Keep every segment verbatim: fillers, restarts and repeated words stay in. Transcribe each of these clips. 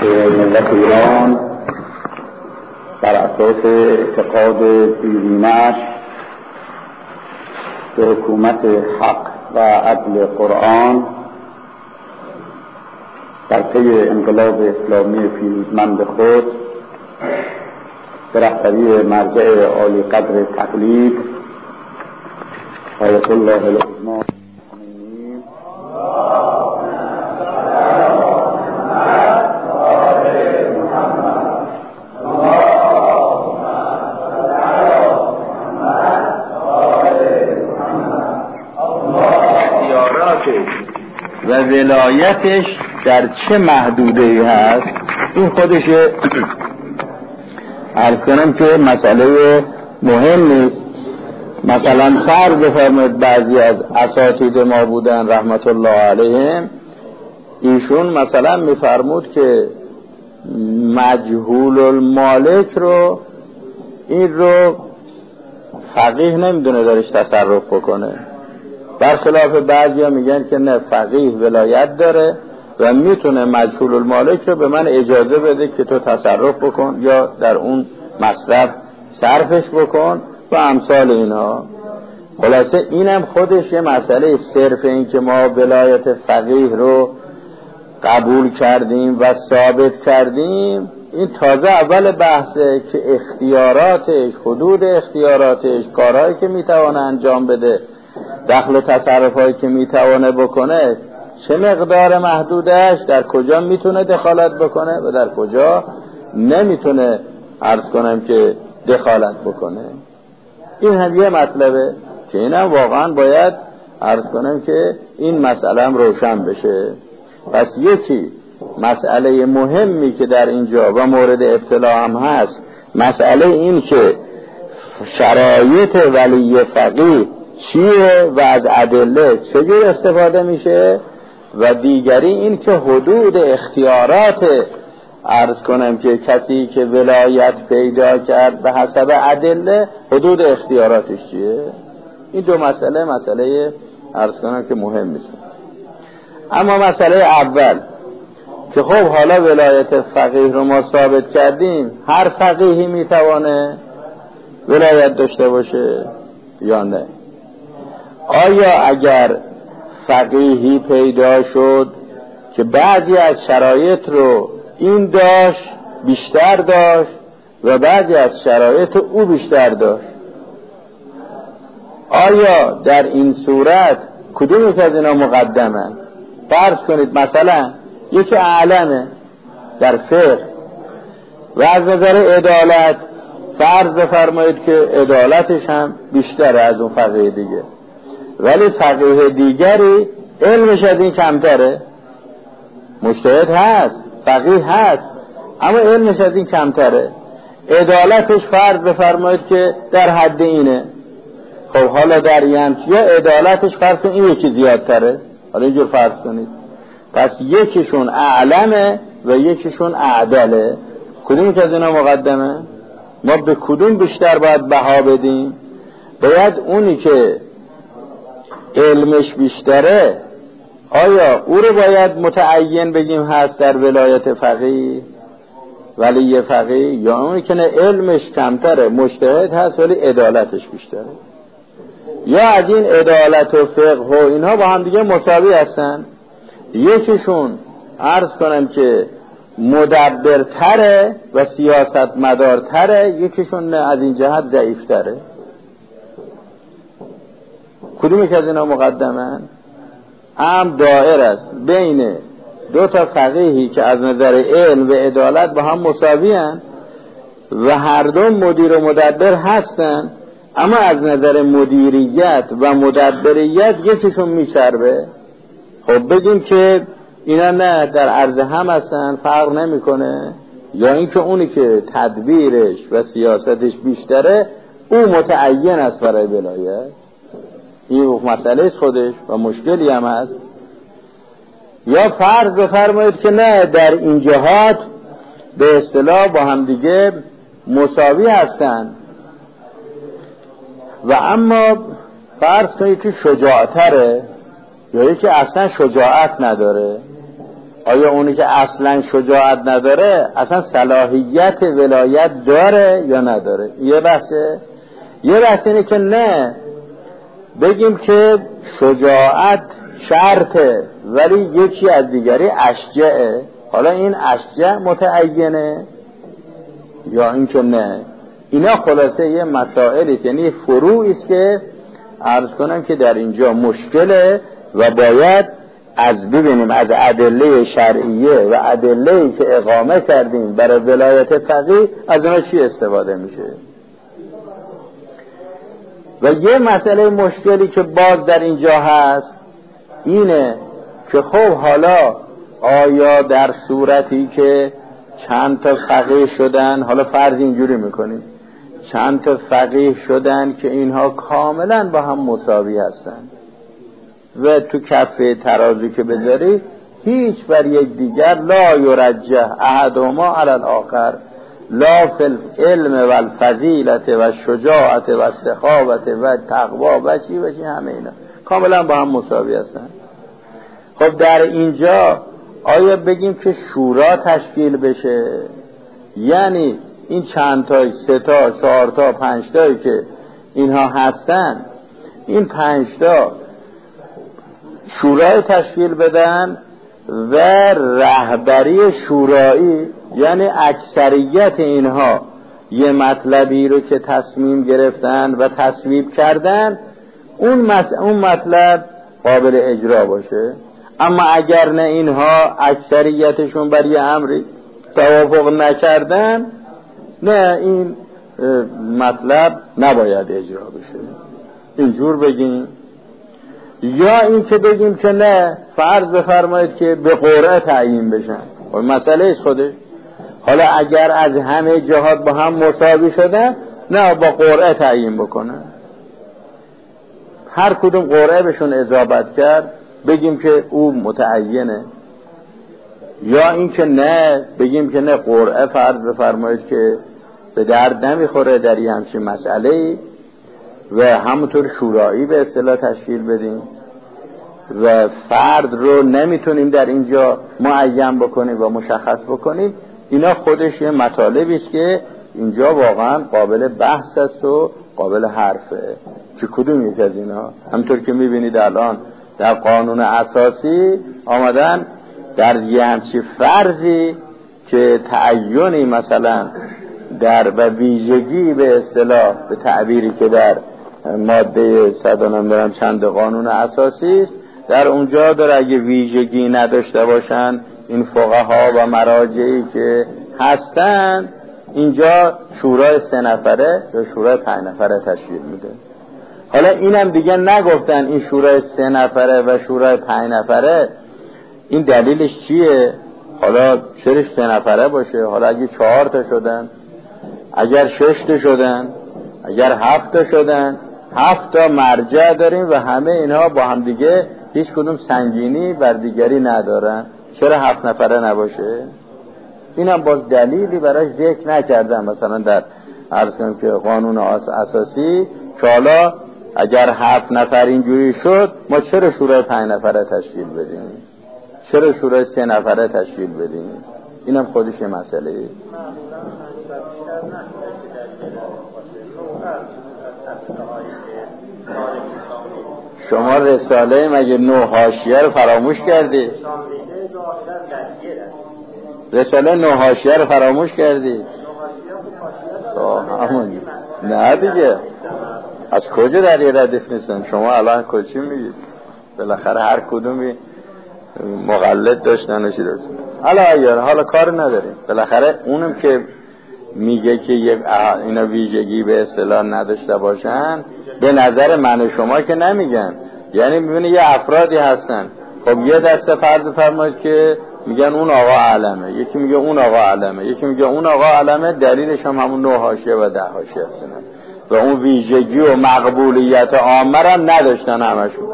که ملت ایران بر اساس اعتقاد دیرینه‌اش به حکومت حق و عدل قرآن در پی انقلاب اسلامی پیروزمند خود به رهبری مرجع عالی قدر تقلید آیت الله العظمی و ولایتش در چه محدوده‌ای هست، این خودش عرض کنم که مسئله مهم نیست. مثلا فرض بفرمایید بعضی از اساتید ما بودن رحمت الله علیهم، ایشون مثلا میفرمود که مجهول المالک رو این رو فقیه نمیدونه درش تصرف بکنه، برخلاف بعضی ها میگن که نه، فقیه ولایت داره و میتونه مجهول المالک رو به من اجازه بده که تو تصرف بکن یا در اون مصرف صرفش بکن و امثال اینا. خلاصه اینم خودش یه مسئله. صرف این که ما ولایت فقیه رو قبول کردیم و ثابت کردیم، این تازه اول بحثه که اختیاراتش، حدود اختیاراتش، کارهایی که میتونه انجام بده، دخل و تصرفایی که میتونه بکنه، چه مقدار محدودش، در کجا میتونه دخالت بکنه و در کجا نمیتونه عرض کنم که دخالت بکنه. این هم یه مطلبه که اینم واقعا باید عرض کنم که این مسئله هم روشن بشه. پس یکی مسئله مهمی که در اینجا و مورد ابتلا هم هست، مسئله این که شرایط ولی فقیه چیه و از ادله چجور استفاده میشه، و دیگری این که حدود اختیارات عرض کنم که کسی که ولایت پیدا کرد به حسب ادله حدود اختیاراتش چیه. این دو مسئله مسئله عرض کنم که مهم نیست. اما مسئله اول که خب حالا ولایت فقیه رو ما ثابت کردیم، هر فقیهی میتوانه ولایت داشته باشه یا نه؟ آیا اگر فقیهی پیدا شد که بعضی از شرایط رو این داشت بیشتر داشت و بعضی از شرایط او بیشتر داشت، آیا در این صورت کدوم یک از اینا مقدمه؟ فرض کنید مثلا یکی اعلمه در فقه و از نظر عدالت فرض بفرمایید که عدالتش هم بیشتره از اون فقیه دیگه، ولی فقیه دیگری علمش از این کمتره. مجتهد هست، فقیه هست، اما علمش از این کمتره. عدالتش فرض بفرمایید که در حد اینه. خب حالا در این یا عدالتش فرض کنید این یکی زیادتره، حالا اینجور فرض کنید. پس یکیشون اعلمه و یکیشون اعدله. کدوم که از اینا مقدمه؟ ما به کدوم بیشتر باید بها بدیم؟ باید اونی که علمش بیشتره، آیا او رو باید متعین بگیم هست در ولایت فقیه ولی فقیه، یا اونی که نه علمش کمتره مجتهد هست ولی عدالتش بیشتره؟ یا از این عدالت و فقه و اینها با هم دیگه مساوی هستن، یکیشون عرض کنم که مدبرتره و سیاست مدارتره، یکیشون از این جهت ضعیفتره. کدومی که از اینا مقدمن؟ هم دائر است بین دو تا فقیهی که از نظر علم و عدالت با هم مساوی هستند و هر دو مدیر و مدبر هستند، اما از نظر مدیریت و مدبریت یکیشون میچربه. خب بگیم که اینا نه، در عرض هم هستن، فرق نمیکنه، یا اینکه اونی که تدبیرش و سیاستش بیشتره او متعین است برای ولایت. این مسئله خودش و مشکلی هم هست. یا فرض بفرمایید که نه، در این جهات به اصطلاح با هم دیگه مساوی هستن و اما فرض کنید که شجاعتره یا یکی اصلا شجاعت نداره. آیا اونی که اصلا شجاعت نداره اصلا صلاحیت ولایت داره یا نداره؟ یه بحثه. یه بحث اینه که نه، بگیم که شجاعت شرطه ولی یکی از دیگری اشجعه. حالا این اشجع متعینه یا این که نه؟ اینا خلاصه یه مسائلی است، یعنی فروعی است که عرض کنم که در اینجا مشکله و باید از ببینیم از ادله شرعیه و ادله‌ای که اقامه کردیم برای ولایت فقیه از اونها چی استفاده میشه. و یه مسئله مشکلی که باز در اینجا هست اینه که خب حالا آیا در صورتی که چند تا فقیه شدن، حالا فرض اینجوری میکنیم چند تا فقیه شدن که اینها کاملا با هم مساوی هستن و تو کفه ترازو که بذاری هیچ بر یک دیگر لا یرجح احدهما علی الاخر، لا فی العلم و الفضیلت و شجاعت و سخاوت و تقوا و چی و چی، همه اینا کاملا با هم مساوی هستن. خب در اینجا آیا بگیم که شورا تشکیل بشه؟ یعنی این چند تا، سه تا، چهار تا، پنج تایی که اینها هستن، این پنج تا شورای تشکیل بدن و رهبری شورایی، یعنی اکثریت اینها یه مطلبی رو که تصمیم گرفتن و تصویب کردن اون, مس... اون مطلب قابل اجرا باشه. اما اگر نه اینها اکثریتشون بر یه امری توافق نکردن، نه این مطلب نباید اجرا بشه. اینجور بگیم. یا این که بگیم که نه، فرض بفرمایید که به قرعه تعیین بشن، و مسئله است خودش. حالا اگر از همه جهات با هم مساوی شدن، نه با قرعه تعیین بکنن، هر کدوم قرعه بهشون اضافت کرد بگیم که او متعینه. یا این که نه، بگیم که نه، قرعه فرض بفرمایید که به درد نمیخوره در این همچین مسئله و همونطور شورایی به اصطلاح تشکیل بدیم و فرد رو نمیتونیم در اینجا معین بکنیم و مشخص بکنیم. اینا خودش یه مطالبی است که اینجا واقعا قابل بحث است و قابل حرفه که کدوم یک از اینا. همونطور که میبینید الان در قانون اساسی آمدن در یه همچین فرضی که تعیینی مثلا در و ویژگی به اصطلاح به تعبیری که در ماده صد و نمیدونم چند قانون اساسی است، در اونجا داره اگه ویژگی نداشته باشن این فقها و مراجعی که هستن، اینجا شورای سه نفره یا شورای پنج نفره تشکیل میده. حالا اینم دیگه نگفتن این شورای سه نفره و شورای پنج نفره این دلیلش چیه؟ حالا چرا سه نفره باشه؟ حالا اگه چهار تا شدن، اگر شش تا شدن، اگر هفت تا شدن، هفت تا مرجع داریم و همه اینها با هم دیگه هیچ کدوم سنگینی بر دیگری ندارن، چرا هفت نفره نباشه؟ اینم باز دلیلی براش ذکر نکردن. مثلا در عرض کنم که قانون اساسی که حالا اگر هفت نفر اینجوری شد ما چرا شورای پنج نفره تشکیل بدیم؟ چرا شورای سه نفره تشکیل بدیم؟ اینم خودش یه مسئله. شما رساله مگه نو حاشیه رو فراموش کردی؟ رساله نو حاشیه رو فراموش کردی؟ همون نه دیگه، از کجا در یه ردیف نیستن؟ شما الان کجی میگید؟ بالاخره هر کدومی مقلد داشتن و چی داشتن. حالا اگر حالا کار نداریم، بالاخره اونم که میگه که یک اینا ویژگی به اصطلاح نداشته باشن، به نظر من و شما که نمیگن. یعنی میبینه یه افرادی هستن، خب یه دسته فرض فرمایید که میگن اون آقا علمه، یکی میگه اون آقا علمه، یکی میگه اون آقا علمه، دلیلش هم همون نه حاشیه و ده حاشیه هستن و اون ویژگی و مقبولیت عامه را نداشتن همشون.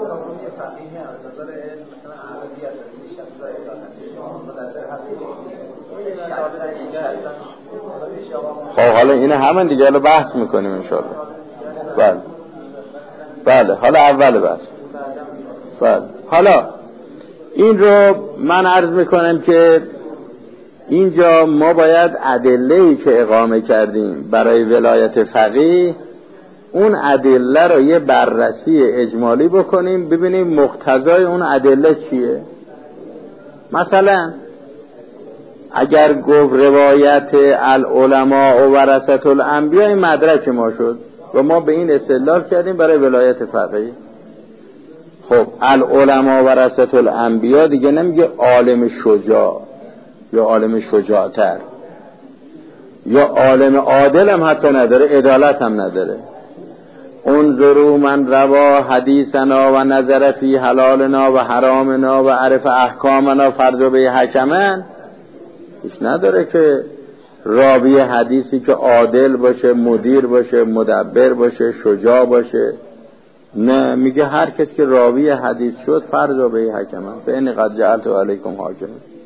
خب حالا اینه همین دیگه، حالا بحث میکنیم انشاءالله. بله بله حالا اول بحث. بله حالا این رو من عرض میکنم که اینجا ما باید ادله‌ای که اقامه کردیم برای ولایت فقیه، اون ادله رو یه بررسی اجمالی بکنیم، ببینیم مقتضای اون ادله چیه. مثلا اگر گفت روایت العلماء و ورثة الانبیاء، این مدرک ما شد و ما به این استدلال کردیم برای ولایت فقیه. خب العلماء و ورثة الانبیاء دیگه نمیگه عالم شجاع یا عالم شجاعتر یا عالم عادل هم حتی نداره، عدالت هم نداره. انظروا من روا حدیثنا و نظر فی حلالنا و حرامنا و عرف احکامنا فرض به حکمن، هیچ نداره که راوی حدیثی که عادل باشه، مدیر باشه، مدبر باشه، شجاع باشه. نه، میگه هر کس که راوی حدیث شد فرض به حکمن فإنی قد جعلت علیکم حاکما.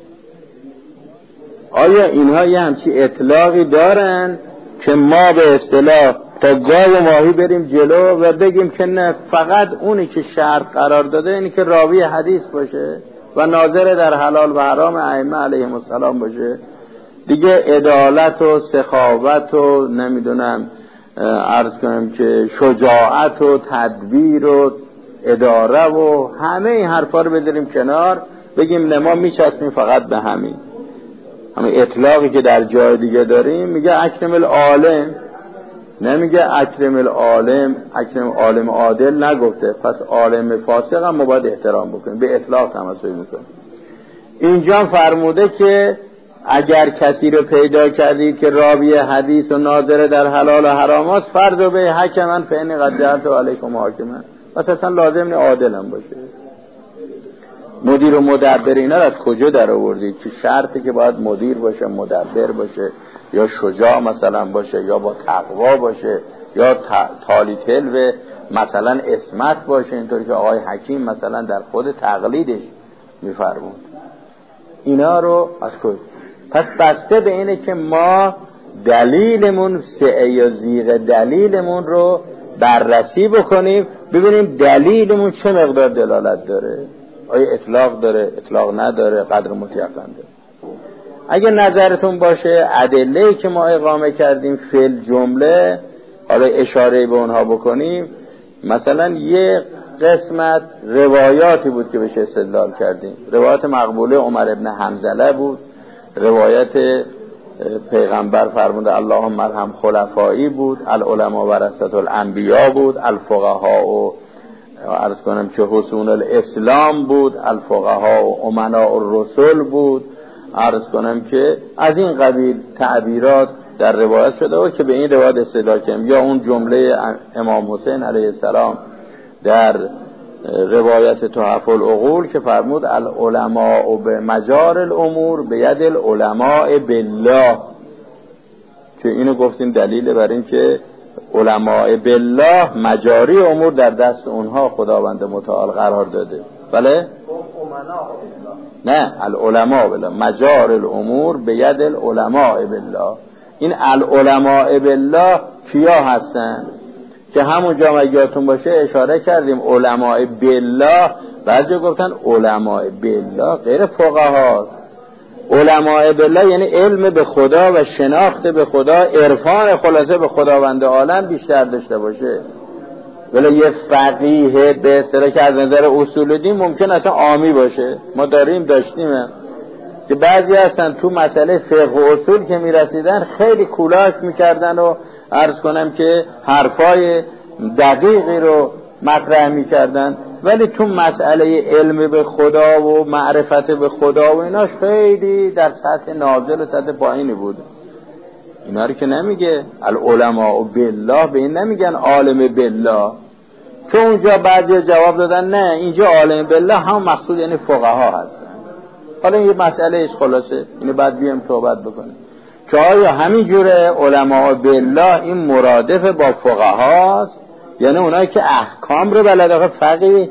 آیا اینها یه همچی اطلاقی دارن که ما به اصطلاح تا گاو و ماهی بریم جلو و بگیم که نه، فقط اونی که شرط قرار داده اینی که راوی حدیث باشه و ناظر در حلال و حرام ائمه علیهم السلام باشه، دیگه عدالت و سخاوت و نمیدونم عرض کنم که شجاعت و تدبیر و اداره و همه این حرفا رو بذاریم کنار، بگیم نه ما میچسبیم فقط به همین همین اطلاقی که در جای دیگه داریم. میگه اکرم العالم، نمیگه اکرم العالم، اکرم عالم عادل نگفته، پس عالم فاسق هم ما باید احترام بکنیم، به اطلاق تمسک میکنیم. اینجا فرموده که اگر کسی رو پیدا کردید که راوی حدیث و ناظر در حلال و حرام است، فرض به حکمن فإنی قد جعلت علیکم حاکما، پس اصلا لازم نیست عادل هم باشه. مدیر و مدبر اینا رو از کجا در آوردید که شرطی که باید مدیر باشه، مدبر باشه، یا شجاع مثلا باشه، یا با تقوا باشه، یا تالی تلو مثلا اسمت باشه، اینطوری که آقای حکیم مثلا در خود تقلیدش میفرمود. اینا رو از کجا؟ پس بسته به اینه که ما دلیلمون سعه یا زیغ دلیلمون رو بررسی بکنیم، ببینیم دلیلمون چه مقدار دلالت داره، آیا اطلاق داره، اطلاق نداره، قدر متیقن داره. اگه نظرتون باشه ادله‌ای که ما اقامه کردیم فعل جمله، حالا اشاره به اونها بکنیم. مثلا یه قسمت روایاتی بود که بهش استدلال کردیم. روایت مقبوله عمر ابن حنظله بود، روایت پیغمبر فرموده اللهم ارحم خلفایی بود، العلماء ورثة الانبیاء بود، الفقهاء و عرض کنم که حصون الاسلام بود، الفقهاء و امناء الرسل بود. عرض کنم که از این قبیل تعبیرات در روایت شده و که به این روایت استدلال کردیم. یا اون جمله امام حسین علیه السلام در روایت تحف العقول که فرمود العلماء به مجار الامور به ید العلماء بالله، که اینو گفتیم دلیل بر این که علماء بالله مجاری امور در دست اونها خداوند متعال قرار داده. بله؟ نه، العلماء بالله مجار الامور به ید العلماء بالله. این العلماء بالله کیا هستن؟ که همونجا مگیاتون باشه اشاره کردیم علماء بالله، بعضی گفتن علماء بالله غیر فقها. علماء بالله یعنی علم به خدا و شناخت به خدا، عرفان خلاصه به خداوند عالم بیشتر داشته باشه. ولی یه فقیه به اصطلاح که از نظر اصول دین ممکن اصلا عامی باشه، ما داریم داشتیم که بعضی هستن تو مسئله فقه و اصول که میرسیدن خیلی کولاک میکردن و عرض کنم که حرفای دقیقی رو مطرح میکردن، ولی تو مسئله علم به خدا و معرفت به خدا و ایناش خیلی در سطح نازل و سطح پایینی بود. اینا رو که نمیگه العلماء بالله، به این نمیگن عالم بالله، که اونجا بعضی جواب دادن نه اینجا عالم بالله هم مقصود یعنی فقها هستن. حالا این یه مسئله ایش خلاصه، اینو بعد بیام صحبت بکنیم که آیا همین جوره علماء بالله این مرادف با فقهاست، یعنی اونایی که احکام رو بلده. فقیه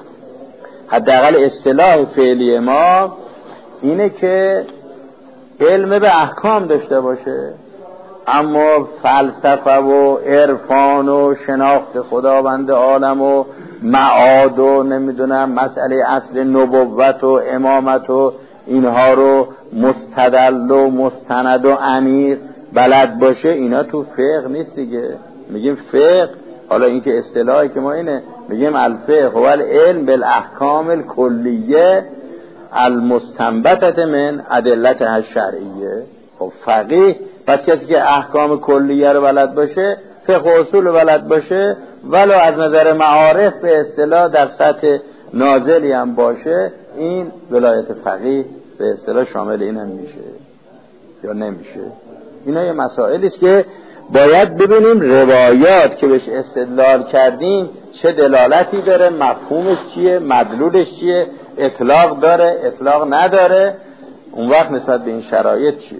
حداقل اصطلاح فعلی ما اینه که علم به احکام داشته باشه، اما فلسفه و عرفان و شناخت خداوند عالم و معاد و نمیدونم مسئله اصل نبوت و امامت و اینها رو مستدل و مستند و امیر بلد باشه، اینا تو فقه نیست دیگه. میگیم فقه، حالا این که اصطلاحی که ما اینه، میگیم الفقه هو العلم بالاحکام الکلیه المستنبطه من ادلتها الشرعیه. خب فقیه پس کسی که احکام کلیه رو بلد باشه، فقه و اصول رو بلد باشه، ولو از نظر معارف به اصطلاح در سطح نازلی هم باشه، این ولایت فقیه به اصطلاح شامل این هم میشه یا نمیشه. اینا یه مسائلی است که باید ببینیم روایات که بهش استدلال کردیم چه دلالتی داره، مفهومش چیه، مدلولش چیه، اطلاق داره، اطلاق نداره، اون وقت نسبت به این شرایط چیه.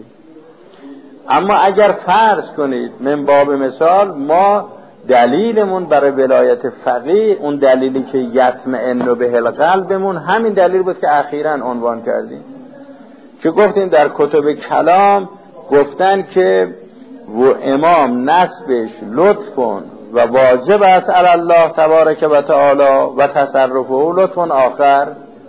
اما اگر فرض کنید من باب مثال ما دلیلمون برای ولایت فقیه، اون دلیلی که یطمئن به القلبمون، همین دلیل بود که اخیراً عنوان کردیم که گفتیم در کتب کلام گفتن که و امام نسبش لطفون و واجب است علی الله تبارک و تعالی و تصرفه لطفون آخر.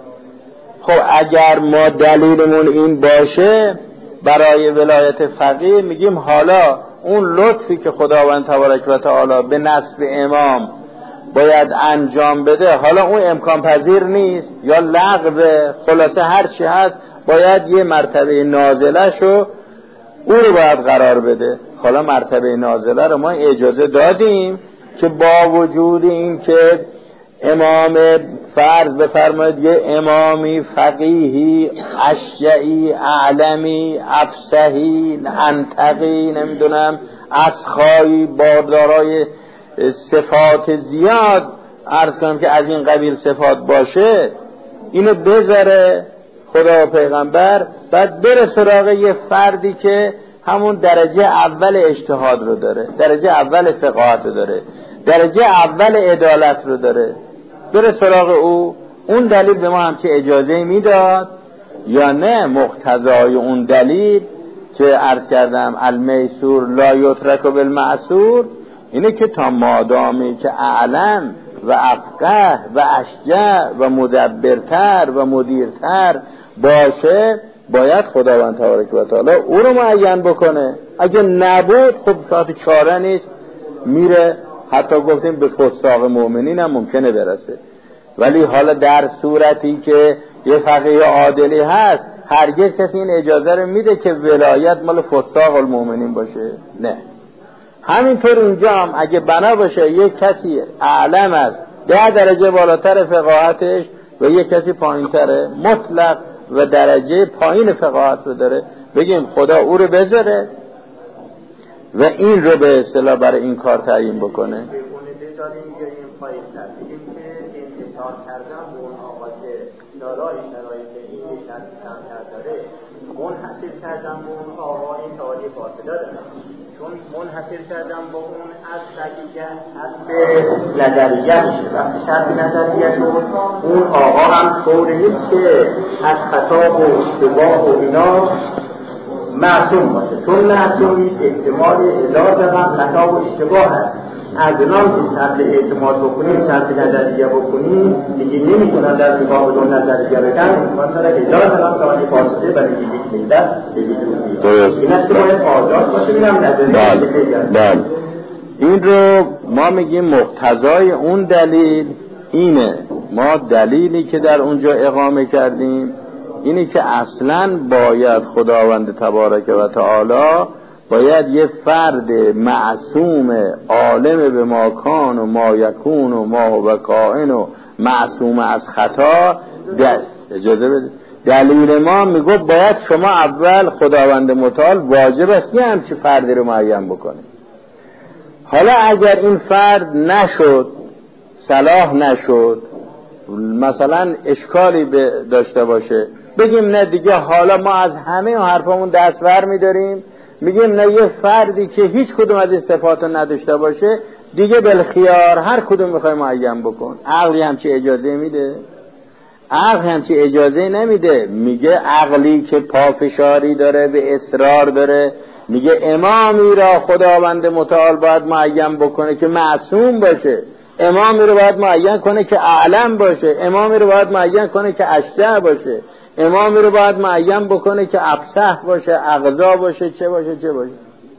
خب اگر ما دلیلمون این باشه برای ولایت فقیه، میگیم حالا اون لطفی که خداوند تبارک و تعالی به نسب امام باید انجام بده، حالا اون امکان پذیر نیست یا لغوه، خلاصه هر چی هست باید یه مرتبه نازله شو او رو باید قرار بده. حالا مرتبه نازله رو ما اجازه دادیم که با وجود این که امام فرض بفرمایید یه امامی فقیهی اشعی اعلمی افصحی انطقی نمیدونم اسخایی باردارای صفات زیاد، عرض کنم که از این قبیل صفات باشه، اینو بذاره خدا و پیغمبر، بعد بره سراغ یه فردی که همون درجه اول اجتهاد رو داره، درجه اول فقاهت رو داره، درجه اول عدالت رو داره، بره سراغ او. اون دلیل به ما همچه اجازه میداد یا نه؟ مقتضای اون دلیل که عرض کردم المیسور لا یترک بالمعسور اینه که تا مادامی که اعلم و افقه و اشجع و مدبرتر و مدیرتر باشه، باید خداوند تبارک و تعالی او رو معین بکنه. اگه نبود خب صاحب چاره نیست، میره حتی گفتیم به فساق مؤمنین هم ممکنه برسه. ولی حالا در صورتی که یه فقیه عادلی هست، هرگز کسی این اجازه رو میده که ولایت مال فساق المؤمنین باشه؟ نه. همینطور اینجا هم اگه بنا باشه یک کسی اعلم است، ده درجه بالاتر فقاهتش و یک کسی پایینتره، مطلق و درجه پایین فقاهت رو داره، بگیم خدا او رو بذاره و این رو به اصطلاح برای این کار تعیین بکنه. انتصار کردن به اون آقا که دارای شرایط این شرط کمتر داره، منحصر کردن به اون آقا این تعالی فاصله داره، چون منحصر کردن به اون از دقیقه از به نظریه میشه. وقتی شرط نظریه شد اون آقا هم طوری نیست که از خطا و اشتباه و اینا معصوم باشه، چون معصوم نیست احتمال هزار رقم خطا و اشتباه هست. از نام که شرط اعتماد بکنیم، شرط نظریه بکنیم، دیگه نمیتونن در مقابل اون نظریه بگن، امکان داره هزار رقم تعالی فاصله برای یک ملت بگیریم. این است که باید آزاد باشه. بینم نظریه بگیریم. این رو ما میگیم مقتضای اون دلیل اینه. ما دلیلی که در اونجا اقامه کردیم اینه که اصلاً باید خداوند تبارک و تعالی باید یه فرد معصوم عالم به ما کان و ما یکون و ما و کائن و معصوم از خطا اجازه بده. دلیل ما میگه باید شما اول خداوند متعال واجب است یه همچی فردی رو معین بکنه. حالا اگر این فرد نشد، صلاح نشد، مثلا اشکالی داشته باشه، بگیم نه دیگه حالا ما از همه حرفامون دست بر می‌داریم، میگیم نه یه فردی که هیچ کدوم از این صفات رو نداشته باشه دیگه بالخیار هر کدوم میخوای معین بکن. عقلی همچی اجازه میده؟ عقل همچی اجازه نمیده. میگه عقلی که پافشاری داره، به اصرار داره، میگه امامی را خداوند متعال باید معین بکنه که معصوم باشه، امامی رو باید معین کنه که اعلم باشه، امامی رو باید معین کنه که اشجع باشه، امامی رو باید معین بکنه که افصح باشه، اقضا باشه، چه باشه چه باشه.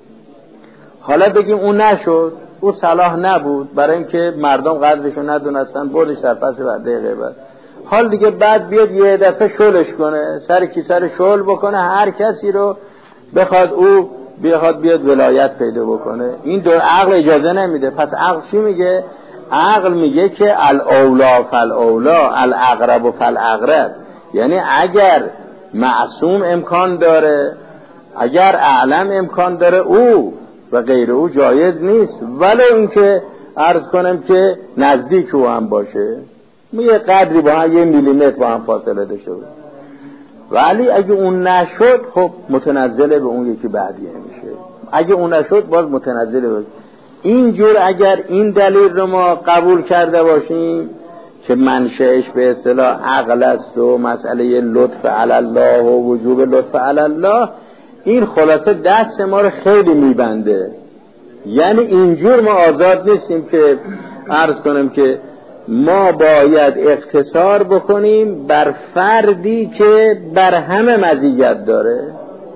حالا بگیم اون نشد، اون صلاح نبود، برای اینکه مردم قدرشو ندونستن، بردش در پس بعد دقیقه بعد. حال دیگه بعد بیاد یه دفعه شلش کنه، سر کی سر شل بکنه، هر کسی رو بخواد او بخواد بیاد ولایت پیدا بکنه. این دو عقل اجازه نمیده. پس عقل چی میگه؟ عقل میگه که الاولا فالاولا، الاقرب فالاقرب. یعنی اگر معصوم امکان داره، اگر اعلم امکان داره، او و غیر او جایز نیست، ولی اینکه عرض کنم که نزدیک او هم باشه، یه قدری با هم، یه میلیمتر با هم فاصله داشته باشه. ولی اگه اون نشد، خب متنزله به اون یکی بعدیه میشه. اگه اون نشد باز متنزله باشه. اینجور اگر این دلیل رو ما قبول کرده باشیم که منشأش به اصطلاح عقل است و مسئله لطف علی الله و وجوب لطف علی الله، این خلاصه دست ما رو خیلی میبنده. یعنی اینجور ما آزاد نیستیم که عرض کنم که ما باید اقتصار بکنیم بر فردی که بر همه مزیت داره،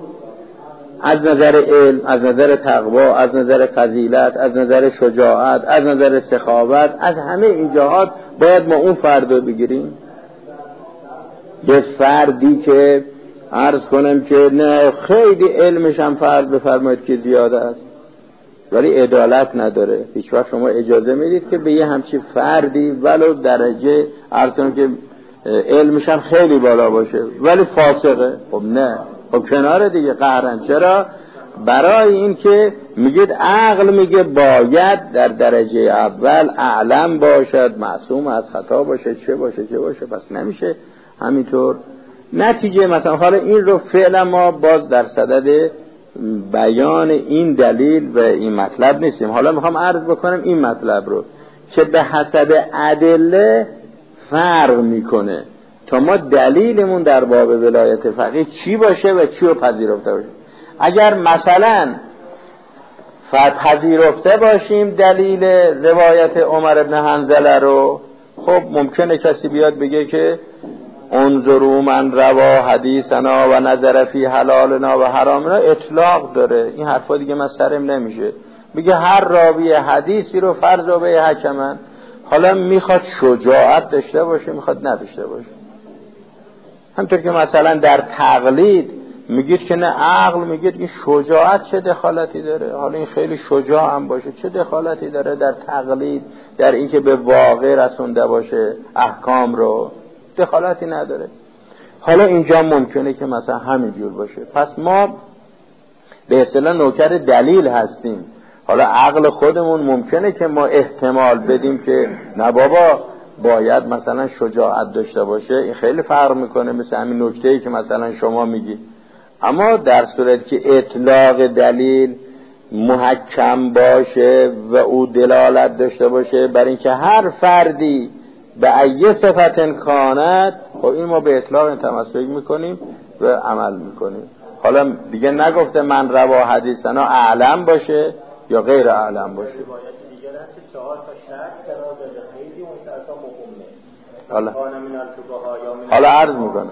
از نظر علم، از نظر تقوا، از نظر فضیلت، از نظر شجاعت، از نظر سخاوت، از همه این جهات باید ما اون فرد رو بگیریم. یه فردی که عرض کنم که نه خیلی علمش هم فرض بفرمایید که زیاده است ولی عدالت نداره، هیچ وقت شما اجازه میدید که به یه همچین فردی ولو درجه عرض کنم که علمش هم خیلی بالا باشه ولی فاسقه؟ خب نه، خب کناره دیگه قهرن. چرا؟ برای این که میگید عقل میگه باید در درجه اول اعلم باشد، معصوم از خطا باشه، چه باشه چه باشه. پس نمیشه همینطور. نتیجه مثلا حالا این رو فعلا ما باز در صدد بیان این دلیل و این مطلب نیستیم. حالا میخوام عرض بکنم این مطلب رو که به حسب ادله فرق میکنه تا ما دلیلمون در باب ولایت فقیه چی باشه و چی رو پذیرفته باشه. اگر مثلا پذیرفته باشیم دلیل روایت عمر ابن حنظله رو، خب ممکنه کسی بیاد بگه که انظروا من روا حدیثنا و نظر فی حلالنا و حرامنا، اطلاق داره. این حرفا دیگه من سرم نمیشه. میگه هر راوی حدیثی رو فرض رو به حکمن. حالا میخواد شجاعت داشته باشه، میخواد نداشته باشه. همطور که مثلا در تقلید میگید که نه عقل، میگید این شجاعت چه دخالتی داره؟ حالا این خیلی شجاع هم باشه، چه دخالتی داره در تقلید، در اینکه به واقع رسونده باشه احکام رو؟ دخالتی نداره. حالا اینجا ممکنه که مثلا همینجور باشه. پس ما به اصطلاح نوکر دلیل هستیم. حالا عقل خودمون ممکنه که ما احتمال بدیم که نه بابا باید مثلا شجاعت داشته باشه. این خیلی فرق میکنه مثل همین نکته‌ای که مثلا شما میگی. اما در صورتی که اطلاق دلیل محکم باشه و او دلالت داشته باشه بر اینکه هر فردی به ای صفت کانت، خب این ما به اطلاق تمسک میکنیم و عمل میکنیم. حالا دیگه نگفته من روا حدیثنا اعلم باشه یا غیر اعلم باشه. حالا حالا عرض میکنم.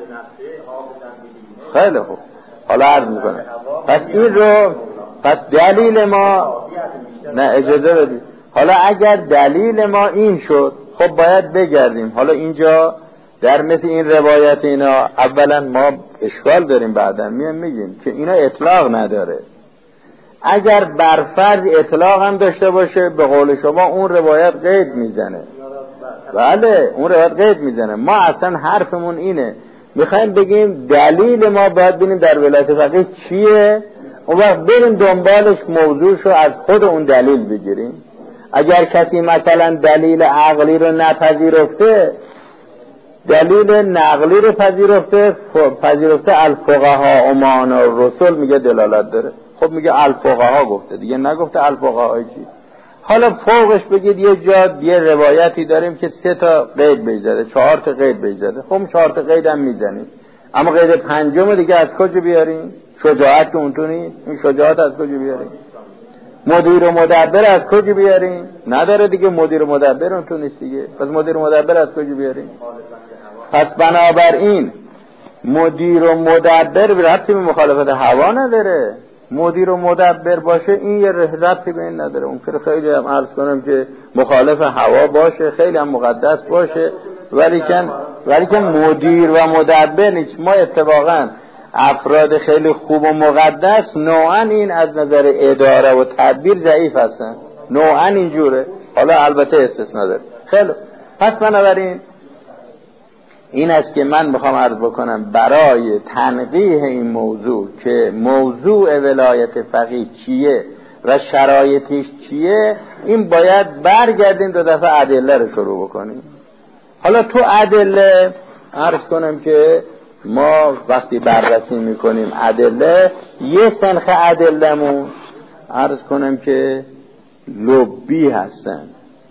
خیلی خوب، حالا عرض میکنم. پس این رو، پس دلیل ما، نه اجازه بدید، حالا اگر دلیل ما این شد، خب باید بگردیم. حالا اینجا در مثل این روایت اینا اولا ما اشکال داریم، بعدا میام میگیم که اینا اطلاق نداره. اگر بر فرض اطلاق هم داشته باشه به قول شما اون روایت قید میزنه. بله اون روایت قید میزنه. ما اصلا حرفمون اینه، میخوایم بگیم دلیل ما باید ببینیم در ولایت فقیه چیه، اون وقت بریم دنبالش موضوعشو از خود اون دلیل بگیریم. اگر کسی مثلا دلیل عقلی رو نپذیرفته، دلیل نقلی رو پذیرفته، پذیرفته الفقها امان الرسل میگه دلالت داره. خب میگه الفقها گفته دیگه، نگفته الفقها چی. حالا فوقش بگید یه جا یه روایتی داریم که سه تا قید بیزده، چهار تا قید بیزده. خب چهار تا قید هم میزنیم، اما قید پنجم دیگه از کجا بیاریم؟ شجاعت که اونتونی، این شجاعت از کجا بیاریم؟ مدیر و مدبر از کجا بیاریم؟ نداره دیگه، مدیر و مدبر اونتون نیست دیگه، پس مدیر و مدبر از کجا بیاریم؟ پس بنابراین مدیر و مدبر ربطی به مخالفت هوا نداره. مدیر و مدبر باشه این یه ربطی به این نداره. اون که خیلی هم عرض کنم که مخالف هوا باشه، خیلی هم مقدس باشه، ولی کن ولی کن مدیر و مدبر نیست. ما اتفاقا افراد خیلی خوب و مقدس نوعا این از نظر اداره و تدبیر ضعیف هستن، نوعا اینجوره، حالا البته استثناء داره. خیلی پس بنابراین این است که من میخوام عرض بکنم برای تنقیح این موضوع که موضوع ولایت فقیه چیه و شرایطش چیه، این باید برگردیم دو دفعه ادله رو شروع بکنیم. حالا تو ادله عرض کنم که ما وقتی بررسی میکنیم ادله، یه سنخ ادله‌مون عرض کنم که لبی هستن،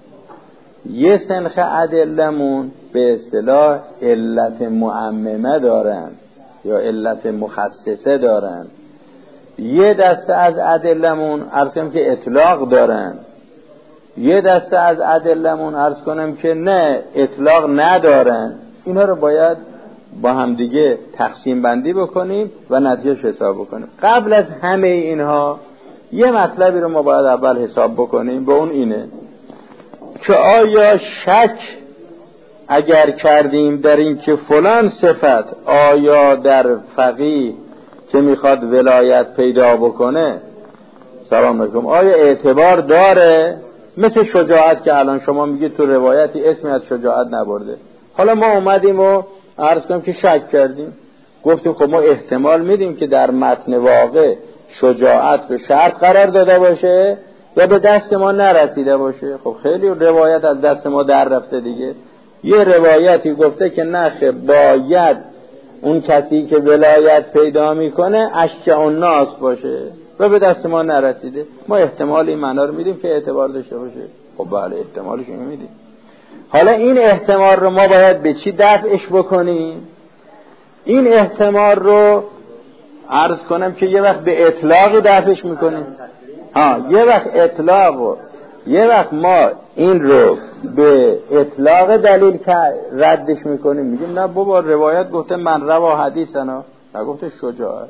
یه سنخ ادله‌مون به اصطلاح علت معممه دارن یا علت مخصصه دارن، یه دسته از ادله‌مون عرض کنم که اطلاق دارن، یه دسته از ادله‌مون عرض کنم که نه اطلاق ندارن. اینا رو باید با هم دیگه تقسیم بندی بکنیم و نتیجهش حساب بکنیم. قبل از همه اینها یه مطلبی رو ما باید اول حساب بکنیم، به اون اینه که آیا شک اگر کردیم در این که فلان صفت آیا در فقیه که میخواد ولایت پیدا بکنه، سلام علیکم، آیا اعتبار داره؟ مثل شجاعت که الان شما میگید تو روایتی اسمی از شجاعت نبرده. حالا ما اومدیم و عرض کنم که شک کردیم، گفتیم خب ما احتمال میدیم که در متن واقع شجاعت به شرط قرار داده باشه یا به دست ما نرسیده باشه. خب خیلی روایت از دست ما در رفته دیگه. یه روایتی گفته که نخه باید اون کسی که ولایت پیدا میکنه اشجع الناس باشه و به دست ما نرسیده. ما احتمال این معنا رو میدیم که اعتبار داشته باشه. خب بله احتمالش رو میدیم. حالا این احتمال رو ما باید به چی دفعش بکنیم؟ این احتمال رو عرض کنم که یه وقت به اطلاق دفعش میکنیم، ها یه وقت اطلاق و یه وقت ما این رو به اطلاق دلیل ردش میکنیم، میگیم نه بابا روایت گفته من روا حدیثنا، نگفته شجاعت.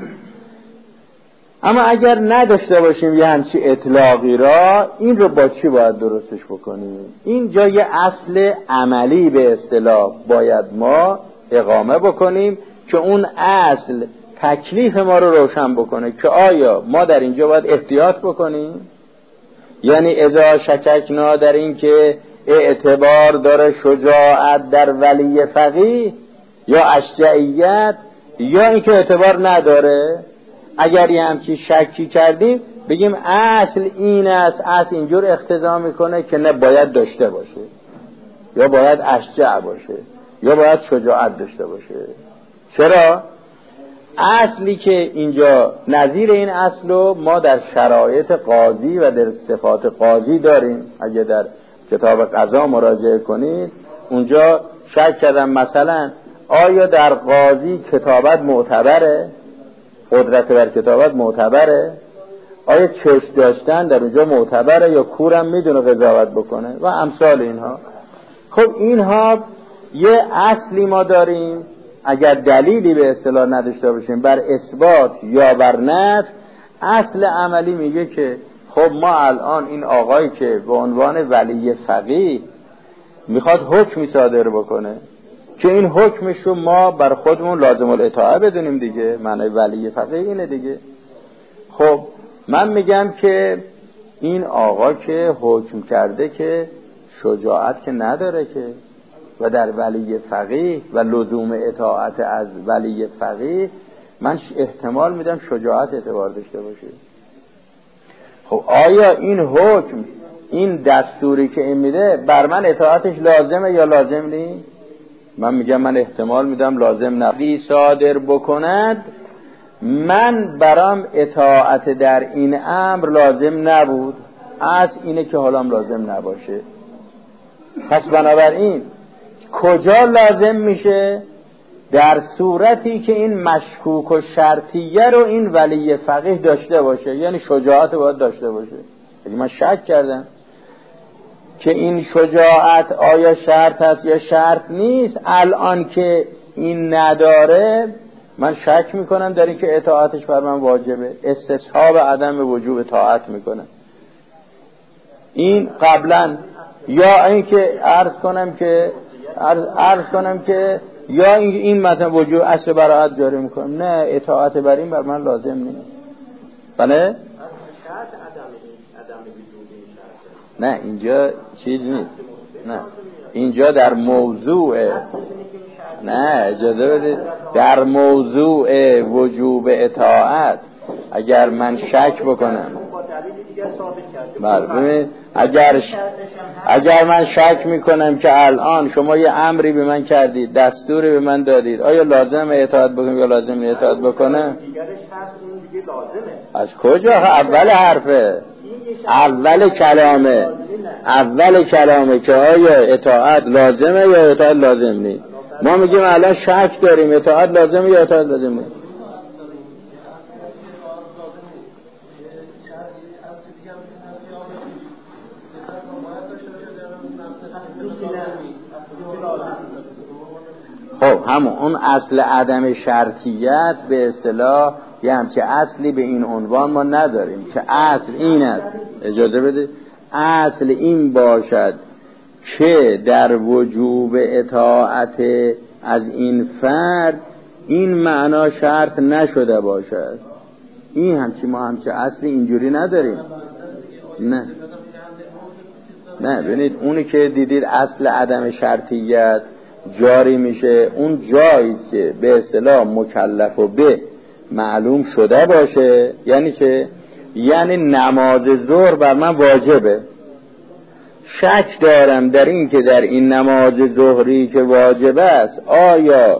اما اگر نداشته باشیم یه همچی اطلاقی را، این رو با چی باید درستش بکنیم؟ اینجا یه اصل عملی به اصطلاح باید ما اقامه بکنیم که اون اصل تکلیف ما رو روشن بکنه که آیا ما در اینجا باید احتیاط بکنیم، یعنی اذا شککنا در این که اعتبار داره شجاعت در ولی فقیه یا اشجعیت، یا این که اعتبار نداره. اگر یه همچی شکی کردیم بگیم اصل این است، اصل اینجور اقتضا میکنه که نه باید داشته باشه، یا باید اشجع باشه، یا باید شجاعت داشته باشه. چرا؟ اصلی که اینجا نظیر این اصل ما در شرایط قاضی و در صفات قاضی داریم. اگه در کتاب قضا مراجعه کنید اونجا شک کردم مثلا آیا در قاضی کتابت معتبره، قدرت بر کتابت معتبره، آیا چشم داشتن در اونجا معتبره یا کورم میدونه قضاوت بکنه و امثال اینها. خب اینها یه اصلی ما داریم، اگر دلیلی به اصطلاح نداشته باشیم بر اثبات یا بر نفی، اصل عملی میگه که خب ما الان این آقایی که به عنوان ولی فقیه میخواد حکمی صادر بکنه که این حکمش رو ما بر خودمون لازم الاطاعه بدونیم دیگه، معنی ولی فقیه اینه دیگه. خب من میگم که این آقا که حکم کرده که شجاعت که نداره که، و در ولی فقیه و لزوم اطاعت از ولی فقیه من احتمال میدم شجاعت اعتبار داشته باشه. خب آیا این حکم، این دستوری که این میده بر من اطاعتش لازمه یا لازم نیست؟ من میگم من احتمال میدم لازم نبی صادر بکند، من برام اطاعت در این امر لازم نبود، از اینه که حالم لازم نباشه. پس بنابراین کجا لازم میشه؟ در صورتی که این مشکوک و شرطیه رو این ولی فقیه داشته باشه، یعنی شجاعت باید داشته باشه. اگه من شک کردم که این شجاعت آیا شرط هست یا شرط نیست، الان که این نداره من شک میکنم در این که اطاعتش بر من واجبه، استصحاب عدم وجوب اطاعت میکنم. این قبلا یا این که عرض کنم که عرض, عرض کنم که یا این, این مثلا وجوب اصل براعت جاری میکنم، نه اطاعت بر این بر من لازم نیست. بله؟ نه اینجا چیز نیست، نه اینجا در موضوع، نه اجازه بدید، در موضوع وجوب اطاعت اگر من شک بکنم، بله اگر ش... اگر من شک میکنم که الان شما یه امری به من کردید، دستوری به من دادید، آیا لازم اطاعت بکنم یا لازم اطاعت بکنم؟ از کجا؟ اول حرفه، اول کلامه، اول کلامه که آیا اطاعت لازمه یا اطاعت لازم نیست. ما میگیم الان شک داریم اطاعت لازمه یا اطاعت لازم نیست. خب همون اون اصل عدم شرطیت به اصطلاح یه همچه اصلی به این عنوان ما نداریم که اصل این است، اجازه بده، اصل این باشد که در وجوب اطاعت از این فرد این معنا شرط نشده باشد. این همچی ما همچه اصلی اینجوری نداریم. نه نه ببینید اونی که دیدید اصل عدم شرطیت جاری میشه اون جاییست که به اصطلاح مکلف و به معلوم شده باشه، یعنی که یعنی نماز ظهر بر من واجبه، شک دارم در این که در این نماز ظهری که واجب است آیا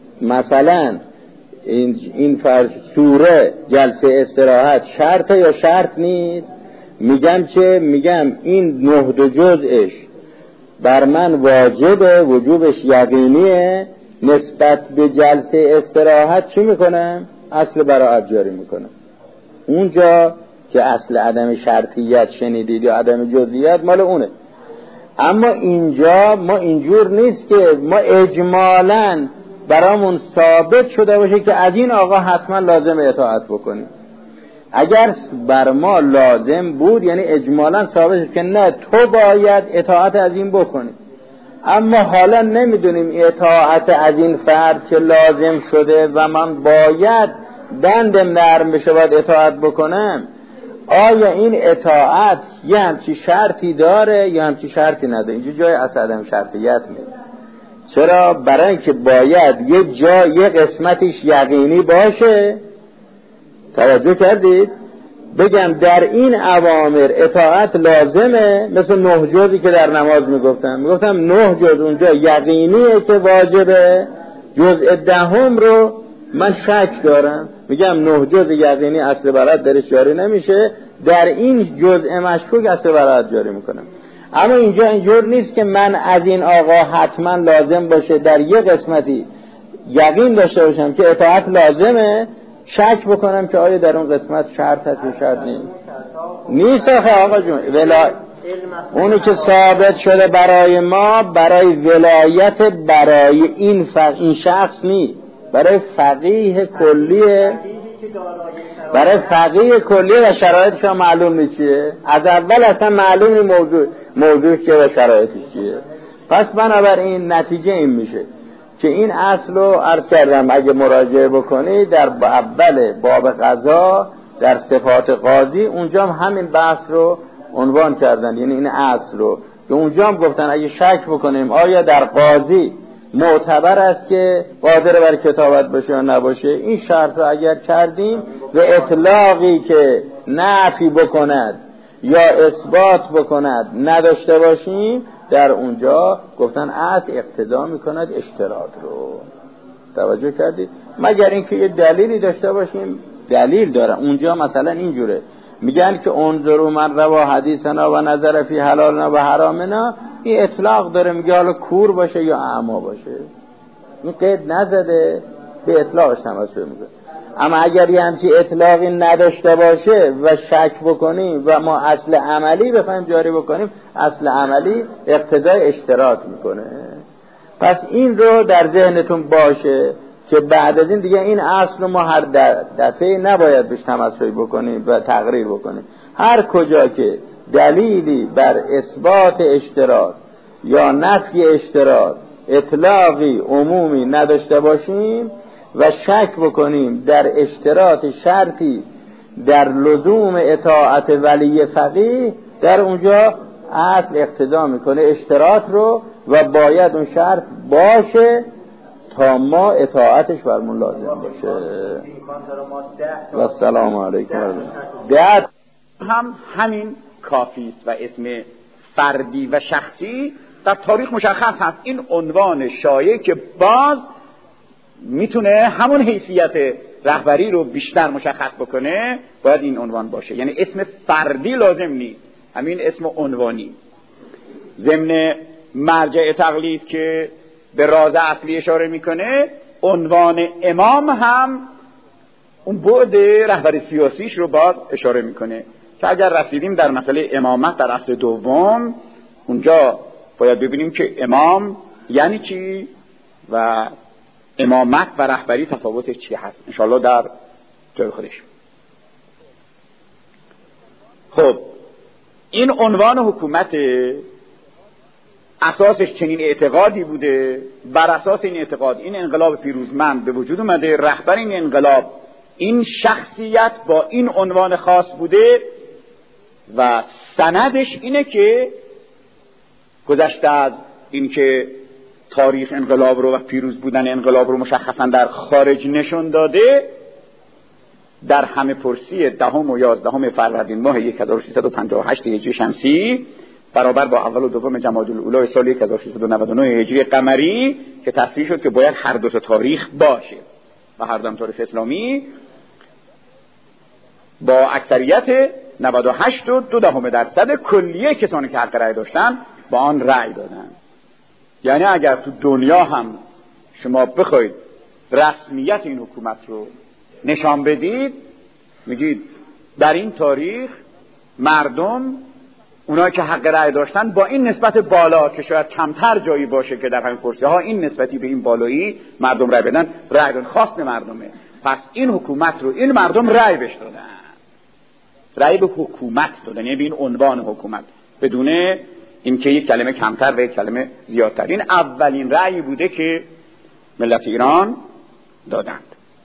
مثلا این این فرض سوره جلسه استراحت شرطه یا شرط نیست. میگم چه؟ میگم این نه دو جزءش بر من واجبه، وجوبش یقینیه، نسبت به جلسه استراحت چی میکنم؟ اصل براعت جاری میکنم. اونجا که اصل عدم شرطیت شنیدید یا عدم جزئیت مال اونه. اما اینجا ما اینجور نیست که ما اجمالاً برامون ثابت شده باشه که از این آقا حتما لازم اطاعت بکنیم. اگر بر ما لازم بود یعنی اجمالاً ثابت شد که نه تو باید اطاعت از این بکنی، اما حالا نمیدونیم اطاعت از این فرد که لازم شده و من باید دندم نرم بشه باید اطاعت بکنم، آیا این اطاعت یه همچی شرطی داره یا همچی شرطی نداره؟ اینجا جای اصل عدم شرطیت میاد. چرا؟ برای اینکه باید یه جا یه قسمتش یقینی باشه. توجه کردید؟ بگم در این اوامر اطاعت لازمه، مثل نه جزی که در نماز میگفتم میگفتم نه جز اونجا یقینیه که واجبه، جزء دهم رو من شک دارم، میگم نه جز یقینی اصل براعت درش جاری نمیشه، در این جزء مشکوک اصل براعت جاری میکنم. اما اینجا اینجور نیست که من از این آقا حتما لازم باشه در یه قسمتی یقین داشته باشم که اطاعت لازمه، شک بکنم که آیا در اون قسمت شرط هست یا شرط نیست. نیست آخه آقا جون، ولا اونی که ثابت شده برای ما برای ولایت برای این فق... این شخص نیست، برای فقیه کلیه، برای فقیه کلیه و شرایطش هم معلوم نیست چیه. از اول اصلا معلوم این موضوع موضوع چیه و شرایطش چیه. پس بنابراین نتیجه این میشه که این اصل رو عرض کردم اگه مراجعه بکنی در اول باب قضا در صفات قاضی اونجا هم همین بحث رو عنوان کردن، یعنی این اصل رو که اونجا هم گفتن اگه شک بکنیم آیا در قاضی معتبر است که قادر بر کتابت باشه یا نباشه، این شرط رو اگر کردیم و اطلاقی که نفی بکند یا اثبات بکند نداشته باشیم، در اونجا گفتن اصل اقتضا میکند اشتراط رو. توجه کردید؟ مگر اینکه یه دلیلی داشته باشیم. دلیل داره اونجا، مثلا اینجوره میگن که انظروا من روا حدیثنا و نظر فی حلالنا و حرامنا، این اطلاق داره، میگه حالا کور باشه یا اعما باشه. این قید نزده به اطلاقش تمسک میکنه. اما اگر یه همچی اطلاقی نداشته باشه و شک بکنیم و ما اصل عملی بخوایم جاری بکنیم، اصل عملی اقتضای اشتراک میکنه. پس این رو در ذهنتون باشه که بعد از این دیگه این اصل رو ما هر دفعه نباید بهش تمسک بکنیم و تقریر بکنیم. هر کجا که دلیلی بر اثبات اشتراک یا نفی اشتراک اطلاقی عمومی نداشته باشیم و شک بکنیم در اشتراط شرطی در لزوم اطاعت ولی فقیه، در اونجا اصل اقتضا میکنه اشتراط رو و باید اون شرط باشه تا ما اطاعتش برمون لازم باشه. و السلام علیکم. ده هم همین کافی است و اسم فردی و شخصی در تاریخ مشخص هست. این عنوان شایع که باز میتونه همون حیثیت رهبری رو بیشتر مشخص بکنه، باید این عنوان باشه. یعنی اسم فردی لازم نیست، همین اسم عنوانی. ضمن مرجع تقلید که به راز اصلی اشاره میکنه، عنوان امام هم اون بعد رهبری سیاسیش رو باز اشاره میکنه که اگر رسیدیم در مسئله امامت در اصل دوم، اونجا باید ببینیم که امام یعنی چی و امامت و رهبری تفاوت چی هست، انشاءالله در جای خودش. خب این عنوان حکومت اساسش چنین اعتقادی بوده، بر اساس این اعتقاد این انقلاب پیروزمند به وجود اومده، رهبر این انقلاب این شخصیت با این عنوان خاص بوده و سندش اینه که گذشته از این که تاریخ انقلاب رو و پیروز بودن انقلاب رو مشخصا در خارج نشون داده، در همه پرسی دهم و یازدهم فروردین ماه هزار و سیصد و پنجاه و هشت هجری شمسی برابر با اول و دوم جمادی الاولی سال هزار و سیصد و نود و نه هجری قمری که تصریح شد که باید هر دو تا تاریخ باشه و هر دو تاریخ اسلامی با اکثریت نود و هشت و دو دهم درصد کلیه کسانی که حق رأی داشتن با آن رأی دادن. یعنی اگر تو دنیا هم شما بخواید رسمیت این حکومت رو نشان بدید، میگید در این تاریخ مردم اونایی که حق رأی داشتن با این نسبت بالا که شاید کمتر جایی باشه که در همین کرسی ها این نسبتی به این بالایی مردم رأی بدن، رأی دادن خواست مردمه. پس این حکومت رو این مردم رأی بهش دادن، رأی به حکومت دادن، یعنی به این عنوان حکومت، بدون اینکه یک کلمه کمتر و یک کلمه زیادتر. این اولین رأی بوده که ملت ایران دادند.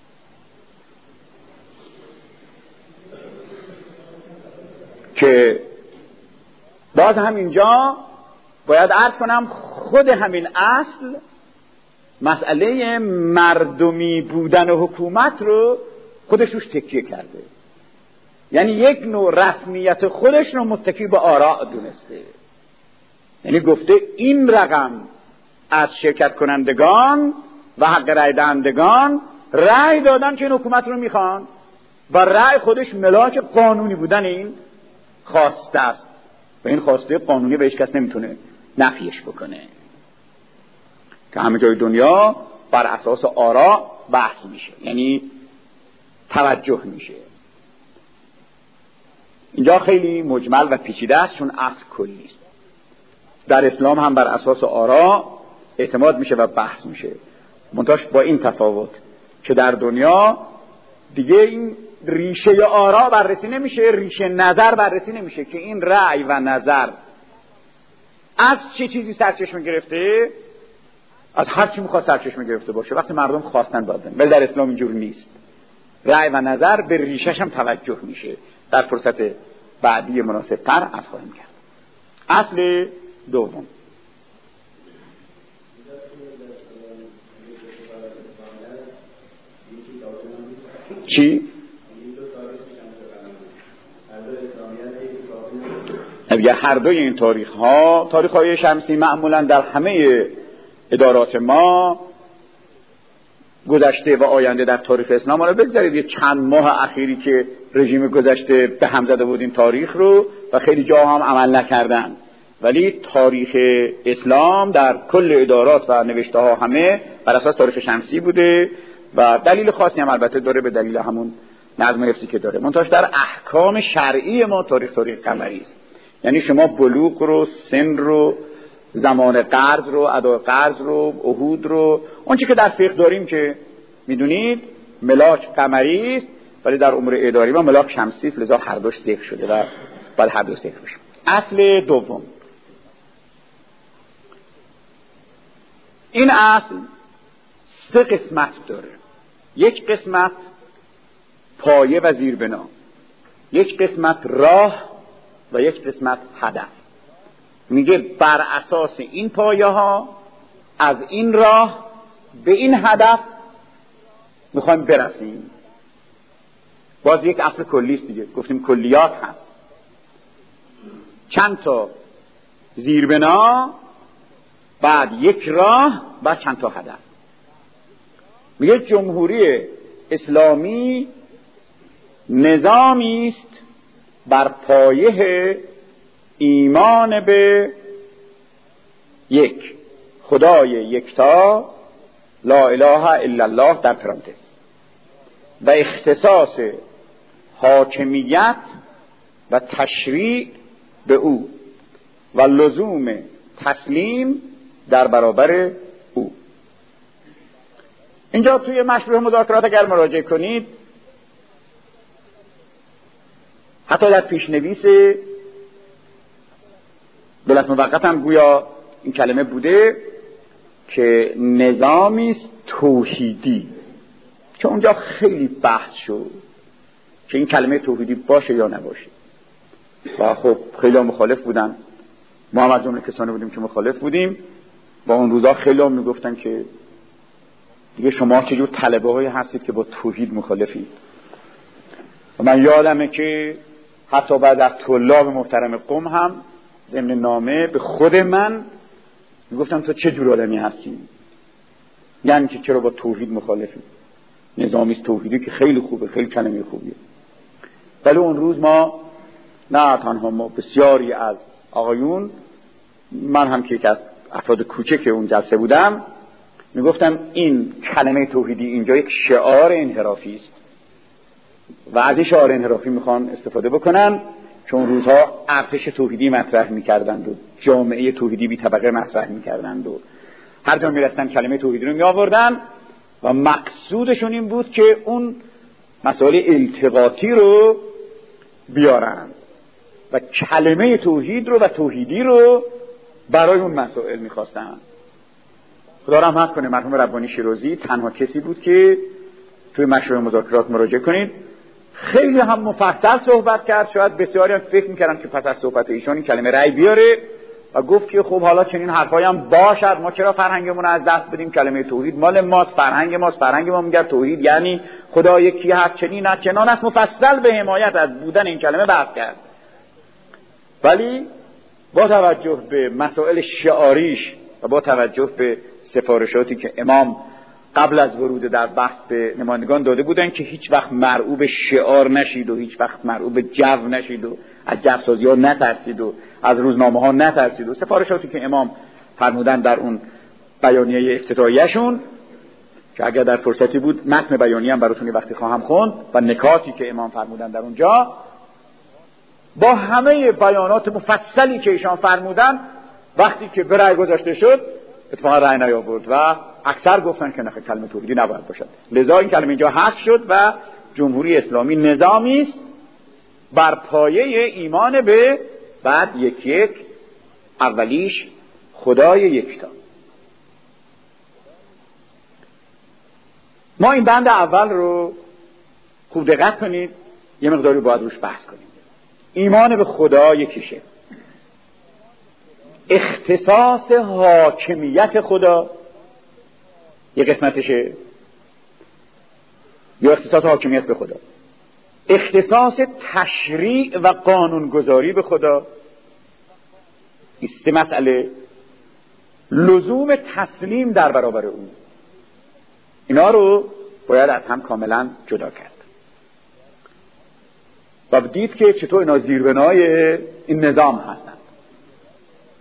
که باز هم اینجا باید عرض کنم خود همین اصل مسئله مردمی بودن حکومت رو خودش روش تکیه کرده، یعنی یک نوع رسمیت خودش رو متکی به آراء دونسته. یعنی گفته این رقم از شرکت کنندگان و حق رأی دهندگان رأی دادن که این حکومت رو میخوان و رأی خودش ملاک قانونی بودن این خواسته است و این خواسته قانونی به هیچ کس نمیتونه نفیش بکنه، که همه جای دنیا بر اساس آراء بحث میشه، یعنی توجه میشه. اینجا خیلی مجمل و پیچیده است چون اصل کلی است. در اسلام هم بر اساس آراء اعتماد میشه و بحث میشه، منتهاش با این تفاوت که در دنیا دیگه این ریشه آراء بررسی نمیشه، ریشه نظر بررسی نمیشه که این رأی و نظر از چه چیزی سرچشمه گرفته، از هر چی میخواد سرچشمه گرفته باشه. وقتی مردم خواستن دادن، ولی در اسلام اینجور نیست. رأی و نظر به ریشه‌ش هم توجه میشه. در فرصت بعدی مناسب تر عرض خواهیم کرد. اصل دوم چی؟ اگر هر دوی این تاریخ ها، تاریخ های شمسی معمولا در همه ادارات ما گذشته و آینده در تاریخ اسلام، رو بگذارید یه چند ماه اخیری که رژیم گذشته به هم زده بود این تاریخ رو و خیلی جا هم عمل نکردن، ولی تاریخ اسلام در کل ادارات و نوشته ها همه بر اساس تاریخ شمسی بوده و دلیل خاصی هم البته داره، به دلیل همون نظم حفظی که داره. منتهاش در احکام شرعی ما تاریخ تاریخ قمری است. یعنی شما بلوغ رو، سن رو، زمان قرض رو، ادا قرض رو، عهود رو، اون چیزی که در فقه داریم که میدونید ملاک قمری است، ولی در امور اداری ما ملاک شمسی است، لذا هر دوش ذکر شده و بعد هر دوش ذکر بشه. اصل دوم، این اصل سه قسمت داره. یک قسمت پایه و زیربنا، یک قسمت راه و یک قسمت هدف. میگه بر اساس این پایه ها از این راه به این هدف میخوایم برسیم. باز یک اصل کلی است دیگه، گفتیم کلیات هست، چند تا زیربنا، بعد یک راه، بعد چند تا هدف. میگه جمهوری اسلامی نظامی است بر پایه ایمان به یک خدای یکتا، لا اله الا الله در پرانتز، و اختصاص حاکمیت و تشریع به او و لزوم تسلیم در برابر او. اینجا توی مشروع مذاکرات اگر مراجعه کنید، حتی در پیشنویس دولت موقت هم گویا این کلمه بوده که نظامی است توحیدی، که اونجا خیلی بحث شد که این کلمه توحیدی باشه یا نباشه و خب خیلی مخالف بودن. ما هم از جمله کسانی بودیم که مخالف بودیم و اون روزا خیلی هم میگفتن که دیگه شما چجور طلبه هایی هستید که با توحید مخالفید. و من یادمه که حتی بعد از طلاب محترم قم هم ضمن نامه به خود من میگفتن تو چه جور آدمی هستی، یعنی که چرا با توحید مخالفی؟ نظامی توحیدی که خیلی خوبه، خیلی کلمه خوبیه. ولی اون روز ما، نه تنها ما، بسیاری از آقایون، من هم که یکی از افراد کوچک اون جلسه بودم، میگفتم این کلمه توحیدی اینجا یک شعار انحرافی است و از این شعار انحرافی میخوان استفاده بکنن، چون روزها ارتش توحیدی مطرح میکردند و جامعه توحیدی بی طبقه مطرح میکردند و هر جا میرستن کلمه توحیدی رو میآوردن و مقصودشون این بود که اون مسائل التقاطی رو بیارن و کلمه توحید رو و توحیدی رو برای اون مسائل میخواستن. خدا رحمت کنه مرحوم ربانی شیرازی تنها کسی بود که توی مشروع مذاکرات مراجعه کنید خیلی هم مفصل صحبت کرد. شاید بسیاری هم فکر میکردن که پس از صحبت ایشان این کلمه رأی بیاره و گفت که خب حالا چنین حرفایی هم باشد، ما چرا فرهنگمون از دست بدیم؟ کلمه توحید مال ماست، فرهنگ ماست، فرهنگ ما میگه توحید یعنی خدا یکی هست، چنین است، چنان است. مفصل به حمایت از بودن این کلمه بحث کرد. ولی با توجه به مسائل شعاریش و با توجه به سفارشاتی که امام قبل از ورود در بحث به نمایندگان داده بودن که هیچ وقت مرعوب شعار نشید و هیچ وقت مرعوب جو نشید و از جوسازی ها نترسید و از روزنامه ها نترسید و سفارشاتی که امام فرمودن در اون بیانیه افتتاحیه‌شون که اگر در فرصتی بود متن بیانیه هم براتون وقتی خواهم خوند و نکاتی که امام فرمودن در اونجا، با همه بیانات مفصلی که ایشان فرمودن وقتی که به رأی گذاشته شد اتفاقا رأی نیاورد و اکثر گفتن که نه کلمه توحیدی نباید باشد. لذا این کلمه اینجا حذف شد و جمهوری اسلامی نظامی است بر پایه ایمان به بعد یک یک، اولیش خدای یکتا. ما این بند اول رو خوب دقت کنید، یه مقداری باید روش بحث کنیم. ایمان به خدا یکیشه، اختصاص حاکمیت خدا یه قسمتشه، یا اختصاص حاکمیت به خدا، اختصاص تشریع و قانونگذاری به خدا، این سه مسئله، لزوم تسلیم در برابر اون، اینا رو باید از هم کاملا جدا کرد و دید که چطور اینا زیربنای این نظام هستند.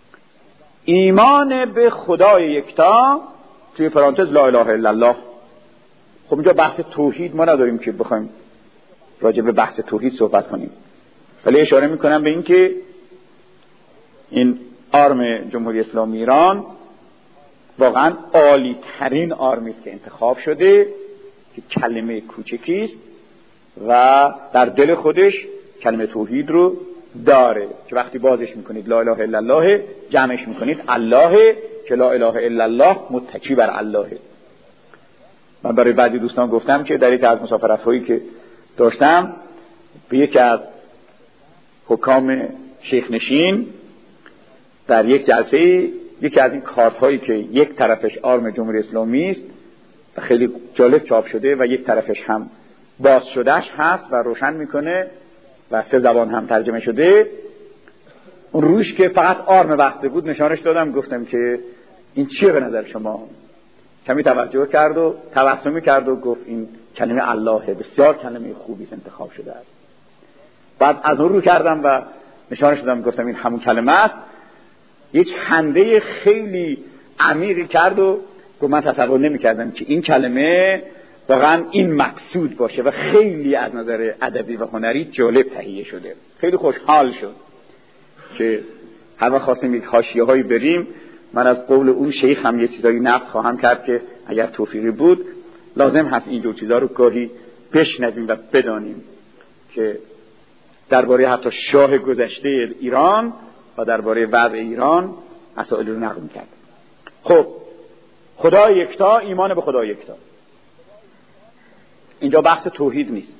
ایمان به خدای یکتا، توی پرانتز لا اله الا الله. خب اینجا بحث توحید ما نداریم که بخوایم راجع به بحث توحید صحبت کنیم، ولی اشاره میکنم به این که این آرم جمهوری اسلامی ایران واقعا عالی ترین آرمی است که انتخاب شده، که کلمه کوچکی است و در دل خودش کلمه توحید رو داره، که وقتی بازش میکنید لا اله الا الله، جمعش میکنید الله، که لا اله الا الله متکی بر الله. من برای بعضی دوستان گفتم که در یک از مسافرت‌هایی که داشتم به یکی از حکام شیخ نشین در یک جلسه یکی از این کارت هایی که یک طرفش آرم جمهوری اسلامی است و خیلی جالب چاپ شده و یک طرفش هم باز شدهش هست و روشن میکنه و سه زبان هم ترجمه شده، اون روش که فقط آرم بسته بود نشانش دادم، گفتم که این چیه به نظر شما؟ کمی توجه کرد و تبسمی کرد و گفت این کلمه اللهه، بسیار کلمه خوبی انتخاب شده است. بعد از اون رو کردم و نشانش دادم، گفتم این همون کلمه است. یک خنده خیلی عمیقی کرد و گفت من تصور نمی‌کردم که این کلمه واقعا این مقصود باشه و خیلی از نظر ادبی و هنری جالب تهیه شده. خیلی خوشحال شد که هر وقت خواستیم یک حاشیه‌هایی بریم، من از قول اون شیخ هم یه چیزایی نقد خواهم کرد که اگر توفیقی بود لازم هست این جور چیزا رو گاهی بشنویم و بدانیم که درباره حتی شاه گذشته ایران و درباره وضع ایران مسائل رو نقل می‌کرد. خب خدای یکتا، ایمان به خدای یکتا، اینجا بحث توحید نیست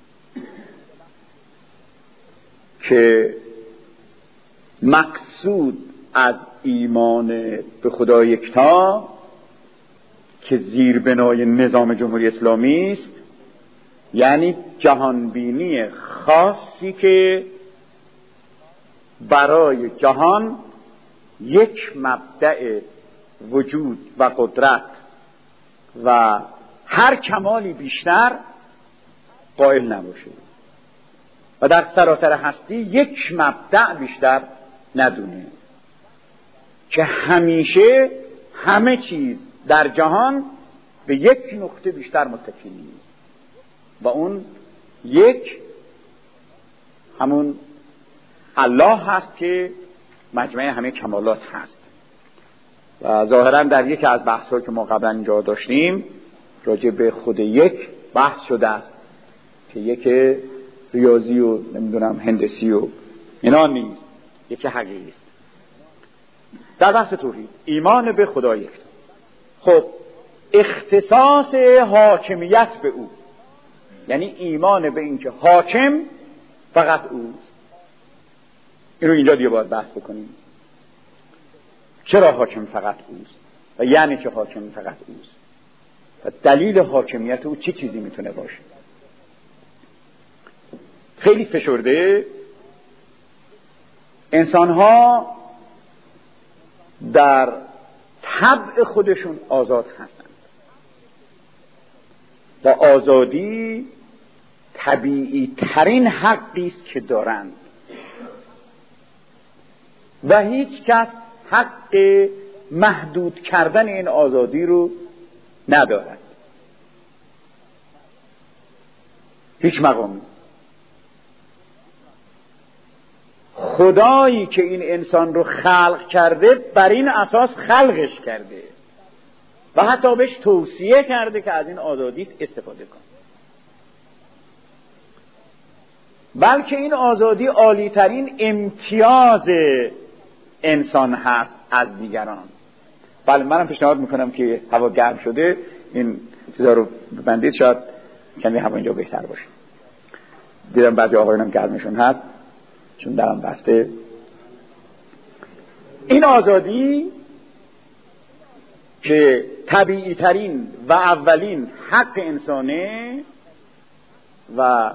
که مقصود از ایمان به خدای یکتا که زیربنای نظام جمهوری اسلامی است، یعنی جهانبینی خاصی که برای جهان یک مبدأ وجود و قدرت و هر کمالی بیشتر قائل نباشه و در سراسر هستی یک مبدأ بیشتر ندونه، که همیشه همه چیز در جهان به یک نقطه بیشتر متکی نیست و اون یک همون الله هست که مجمع همه کمالات هست. و ظاهرا در یکی از بحث‌ها که ما قبلا اینجا داشتیم راجع به خود یک بحث شده است که یک ریاضی و نمیدونم هندسی و اینا نیست، یک حقیقی است. در بحث توحید ایمان به خدای یکتا، خب اختصاص حاکمیت به او، یعنی ایمان به اینکه حاکم فقط اوست. این رو اینجا دیگه باید بحث بکنیم. چرا حاکم فقط اوست و یعنی چه حاکم فقط اوست و دلیل حاکمیت او چه چی چیزی میتونه باشه؟ خیلی فشرده انسان‌ها در طبع خودشون آزاد هستند و آزادی طبیعی ترین حقی است که دارند و هیچ کس حق محدود کردن این آزادی رو ندارد، هیچ مقامی. خدایی که این انسان رو خلق کرده بر این اساس خلقش کرده و حتی بهش توصیه کرده که از این آزادیت استفاده کن، بلکه این آزادی عالی ترین امتیاز انسان هست از دیگران. بله منم پیشنهاد میکنم که هوا گرم شده این چیزا رو ببندید، شاید کمی هوا اینجا بهتر باشه. دیدم بعضی آقایونم گرمشون هست چون درم بسته. این آزادی که طبیعی ترین و اولین حق انسانه و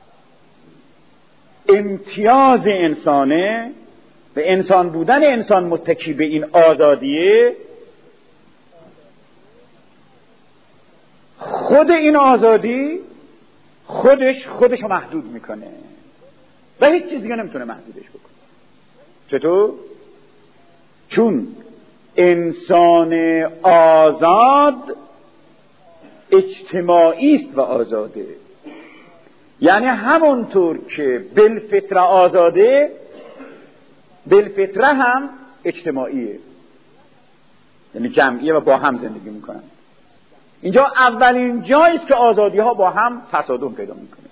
امتیاز انسانه و انسان بودن انسان متکی به این آزادیه، خود این آزادی خودش خودش رو محدود میکنه و هیچ چیز دیگه نمیتونه محدودش بکنه. چطور؟ چون انسان آزاد اجتماعی است و آزاده، یعنی همونطور که بالفطره آزاده بالفطره هم اجتماعیه، یعنی جمعیه و با هم زندگی میکنن. اینجا اولین جایی است که آزادی ها با هم تصادم پیدا میکنه.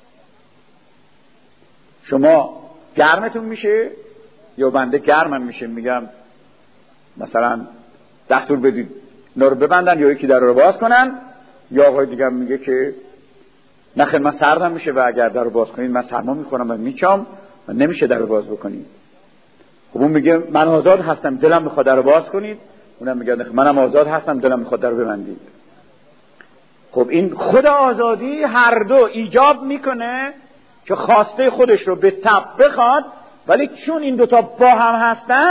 شما گرمتون میشه یا بنده گرمم میشه، میگم مثلا دستور بدید اینا رو ببندن یا یکی در رو باز کنن، یا آقای دیگه میگه که نخیر من سردم میشه و اگر در رو باز کنید من سرما میخورم و میچام و نمیشه در رو باز بکنید. خب اون میگه من آزاد هستم دلم میخواد در رو باز کنید، اونم میگه منم آزاد هستم دلم میخواد در رو ببندید. خب این خود آزادی هر دو ایجاب میکنه که خواسته خودش رو به تب بخواد، ولی چون این دوتا با هم هستن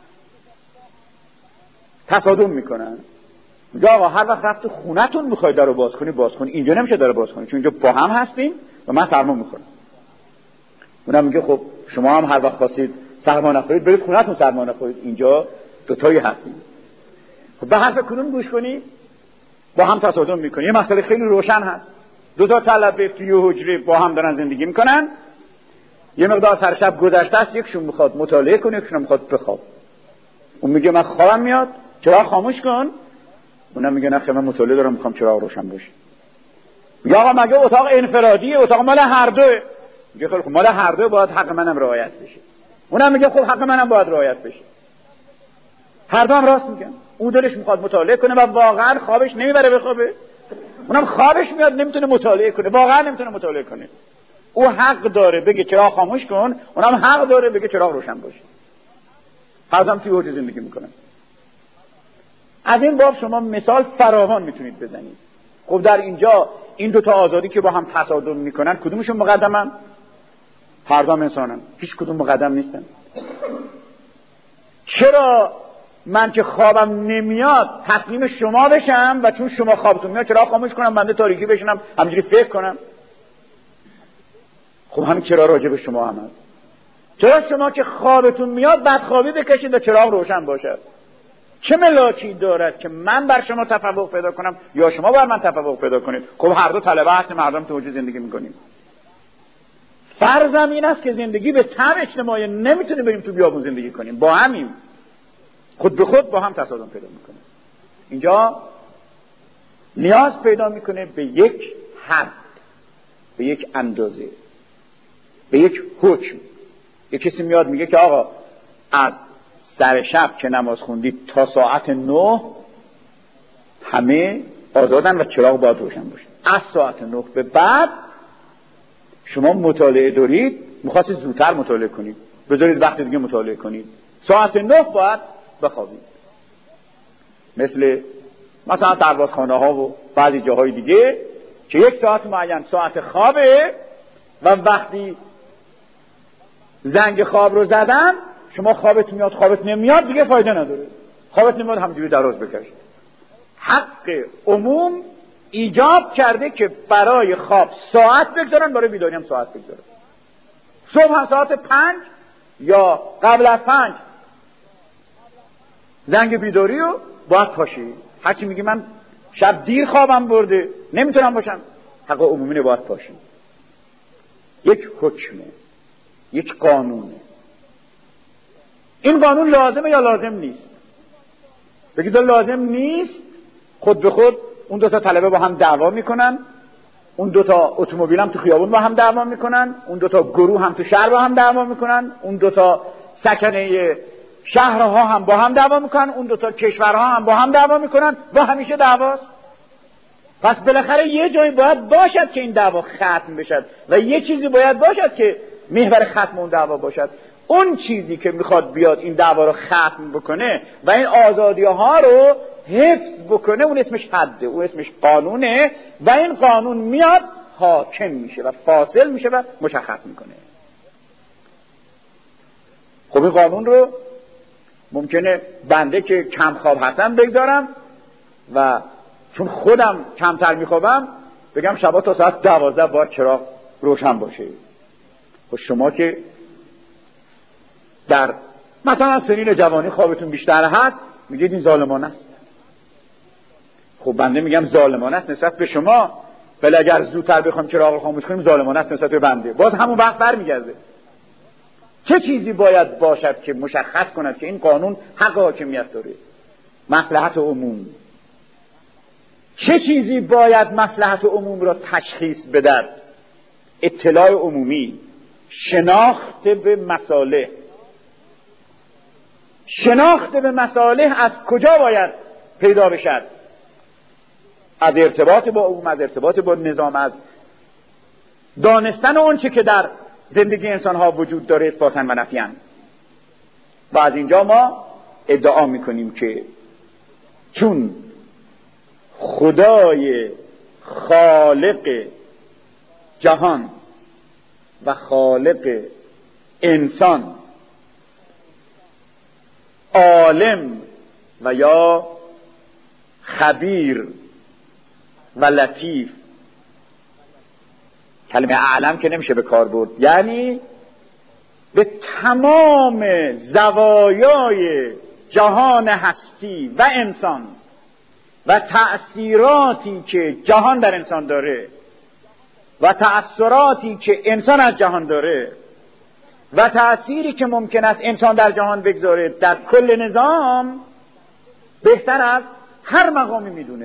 تصادم میکنن. میگه آقا هر وقت رفت خونتون میخواید در رو باز کنی باز کنی، اینجا نمیشه در رو باز کنی چون اینجا با هم هستیم و من سرما میخورم. اونم میگه خب شما هم هر وقت خواستید سرما نخورید برید خونتون سرما نخورید، اینجا دوتایی هستیم. خب به حرف کنون گوش کنید، با هم تصادم میکنه. یه مسئله خیلی روشن هست، دو تا طلبه توی حجره با هم دارن زندگی میکنن، یه مقدار سر شب گذشته است، یکشون میخواد مطالعه کنه یکشون میخواد بخواب. اون میگه من خوابم میاد چراغ خاموش کن، اونم میگه نه خیلی من مطالعه دارم میخوام چراغ روشن باشه. میگه آقا مگه اتاق انفرادیه، اتاق مال هر دوه. میگه خیلی خب مال هر دو باید حق منم رعایت بشه. اونم میگه خب حق منم باید رعایت بشه. هر دو هم راست میگن. اون دلش میخواد مطالعه کنه و واقعا خوابش نمیبره بخوابه، اونم خوابش میاد نمیتونه مطالعه کنه، واقعا نمیتونه مطالعه کنه. او حق داره بگه چراغ خاموش کن، اونم حق داره بگه چراغ روشن باشه. هر دو هم توی حجره زندگی میکنن. از این باب شما مثال فراوان میتونید بزنید. خب در اینجا این دو تا آزادی که با هم تصادم میکنن کدومشون مقدمن؟ هر دو هم انسانن، هیچ کدوم مقدم نیستن. چرا من که خوابم نمیاد تسلیم شما بشم و چون شما خوابتون میاد چرا خاموش کنم بنده تاریکی بشنم همینجوری فکر کنم؟ خب همین چرا راجع به شما هم هست. چرا شما که خوابتون میاد بدخوابی بکشید و چراغ روشن باشد؟ چه ملاکی دارد که من بر شما تفوق پیدا کنم یا شما بر من تفوق پیدا کنید؟ خب هر دو طلبه هستیم، مردم تو وجود زندگی میکنیم. فرضم این است که زندگی به طبع اجتماعی نمیتونیم بریم تو بیابون زندگی کنیم، با همیم خود به خود با هم تصادم پیدا میکنه. اینجا نیاز پیدا میکنه به یک حد، به یک اندازه، به یک حکم. یک کسی میاد میگه که آقا از سر شب که نماز خوندید تا ساعت نه همه آزادن و چراغ باید روشن باشه. از ساعت نه به بعد شما مطالعه دارید، میخواستید زودتر مطالعه کنید، بذارید وقت دیگه مطالعه کنید. ساعت نه باید بخوابید. مثل مثلا سربازخانه ها و بعضی جاهای دیگه که یک ساعت معین ساعت خوابه و وقتی زنگ خواب رو زدن شما خوابت میاد خوابت نمیاد دیگه فایده نداره، خوابت نمیاد همجوری دراز بکشید. حق عموم ایجاب کرده که برای خواب ساعت بگذارن، برای بیداری هم ساعت بگذارن. صبح هم ساعت پنج یا قبل از پنج زنگ بیداری رو باید پاشید. هرچی میگی من شب دیر خوابم برده نمیتونم باشم، حق عمومی رو باید پاشید. یک حکمه، یک قانونه. این قانون لازمه یا لازم نیست؟ بگید لازم نیست، خود به خود اون دو تا طلبه با هم دعوا میکنن، اون دو تا اتومبیل هم تو خیابون با هم دعوا میکنن، اون دو تا گروه هم تو شهر با هم دعوا میکنن، اون دو تا سکنه شهرها هم با هم دعوا میکنن، اون دو تا کشورها هم با هم دعوا میکنن و همیشه دعواست. پس بالاخره یه جایی باید باشد که این دعوا ختم بشد و یه چیزی باید باشد که محور ختم اون دعوا باشد. اون چیزی که میخواد بیاد این دعوا رو ختم بکنه و این آزادی ها رو حفظ بکنه اون اسمش حده، اون اسمش قانونه و این قانون میاد حاکم میشه و فاصل میشه و مشخص میکنه. خب این قانون رو ممکنه بنده که کم خواب هستم بگذارم و چون خودم کمتر میخوابم بگم شبا تا ساعت دوازده باید چراغ روشن باشه. خب شما که در مثلا سنین جوانی خوابتون بیشتر هست، میگید این ظالمانه است. خب بنده میگم ظالمانه است نسبت به شما، ولی اگر زودتر بخوام چراغ رو خاموش کنیم ظالمانه است نسبت به بنده. باز همون وقت برمیگرده. چه چیزی باید باشد که مشخص کند که این قانون حق حاکمیت داره؟ مصلحت عموم. چه چیزی باید مصلحت عموم را تشخیص بدهد؟ اطلاع عمومی، شناخت به مصالح. شناخت به مصالح از کجا باید پیدا بشد؟ از ارتباط با عموم، از ارتباط با نظام، از دانستن اون چه که در زندگی انسان ها وجود داره اثباتاً و نفیاً. و از اینجا ما ادعا میکنیم که چون خدای خالق جهان و خالق انسان عالم و یا خبیر و لطیف، کلمه اعلم که نمیشه به کار برد، یعنی به تمام زوایای جهان هستی و انسان و تأثیراتی که جهان در انسان داره و تأثیراتی که انسان از جهان داره و تأثیری که ممکن است انسان در جهان بگذاره در کل نظام بهتر از هر مقامی میدونه.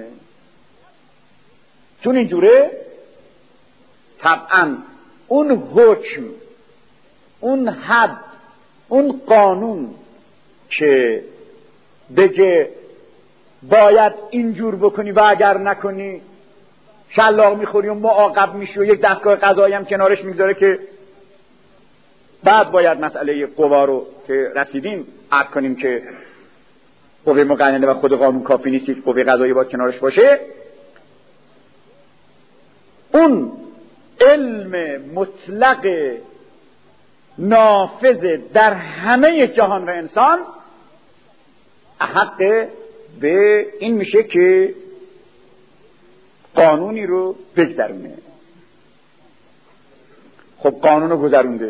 چون اینجوره طبعا اون حکم، اون حد، اون قانون که بگه باید اینجور بکنی و اگر نکنی شلاق میخوری و معاقب میشی و یک دستگاه قضایی هم کنارش میگذاره که بعد باید مسئله قوا رو که رسیدیم عرض کنیم که قوه مقننه و خود قانون کافی نیست، یک قوه قضایی باید کنارش باشه. اون علم مطلق نافذ در همه جهان و انسان حق به این میشه که قانونی رو بگذرونه. خب قانون رو گذرونده،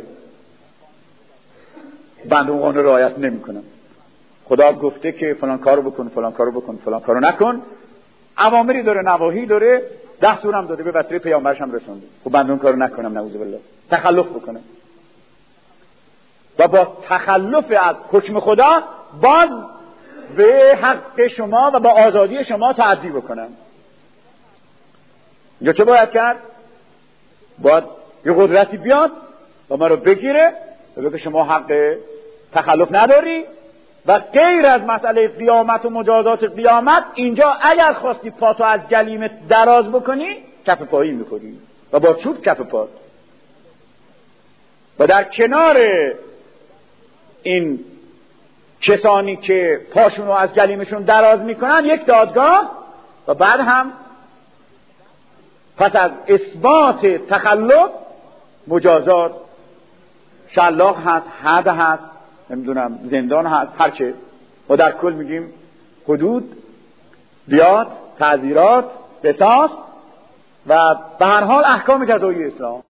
بنده اون قانون رو رعایت نمی کنم. خدا گفته که فلان کارو بکن، فلان کارو بکن، فلان کارو نکن. اوامری داره، نواهی داره، دستورم داده، به وسیله پیامبرش هم رسونده. خب بنده اون کارو نکنم، نعوذ بالله، تخلف بکنم و با تخلف از حکم خدا باز به حق شما و با آزادی شما تعدی بکنم. یا چه باید کرد؟ باید یه قدرتی بیاد و ما رو بگیره و بگه شما حق تخلف نداری و غیر از مسئله قیامت و مجازات قیامت اینجا اگر خواستی پاتو از گلیمت دراز بکنی کف پایی میخوری و با چوب کف پات. و در کنار این کسانی که پاشون رو از گلیمشون دراز میکنن یک دادگاه و بعد هم پس از اثبات تخلف مجازات، شلاق هست، حد هست، نمیدونم زندان هست، هرچه. و در کل میگیم حدود، دیات، تعزیرات، قصاص و به هر حال احکام جزایی اسلام.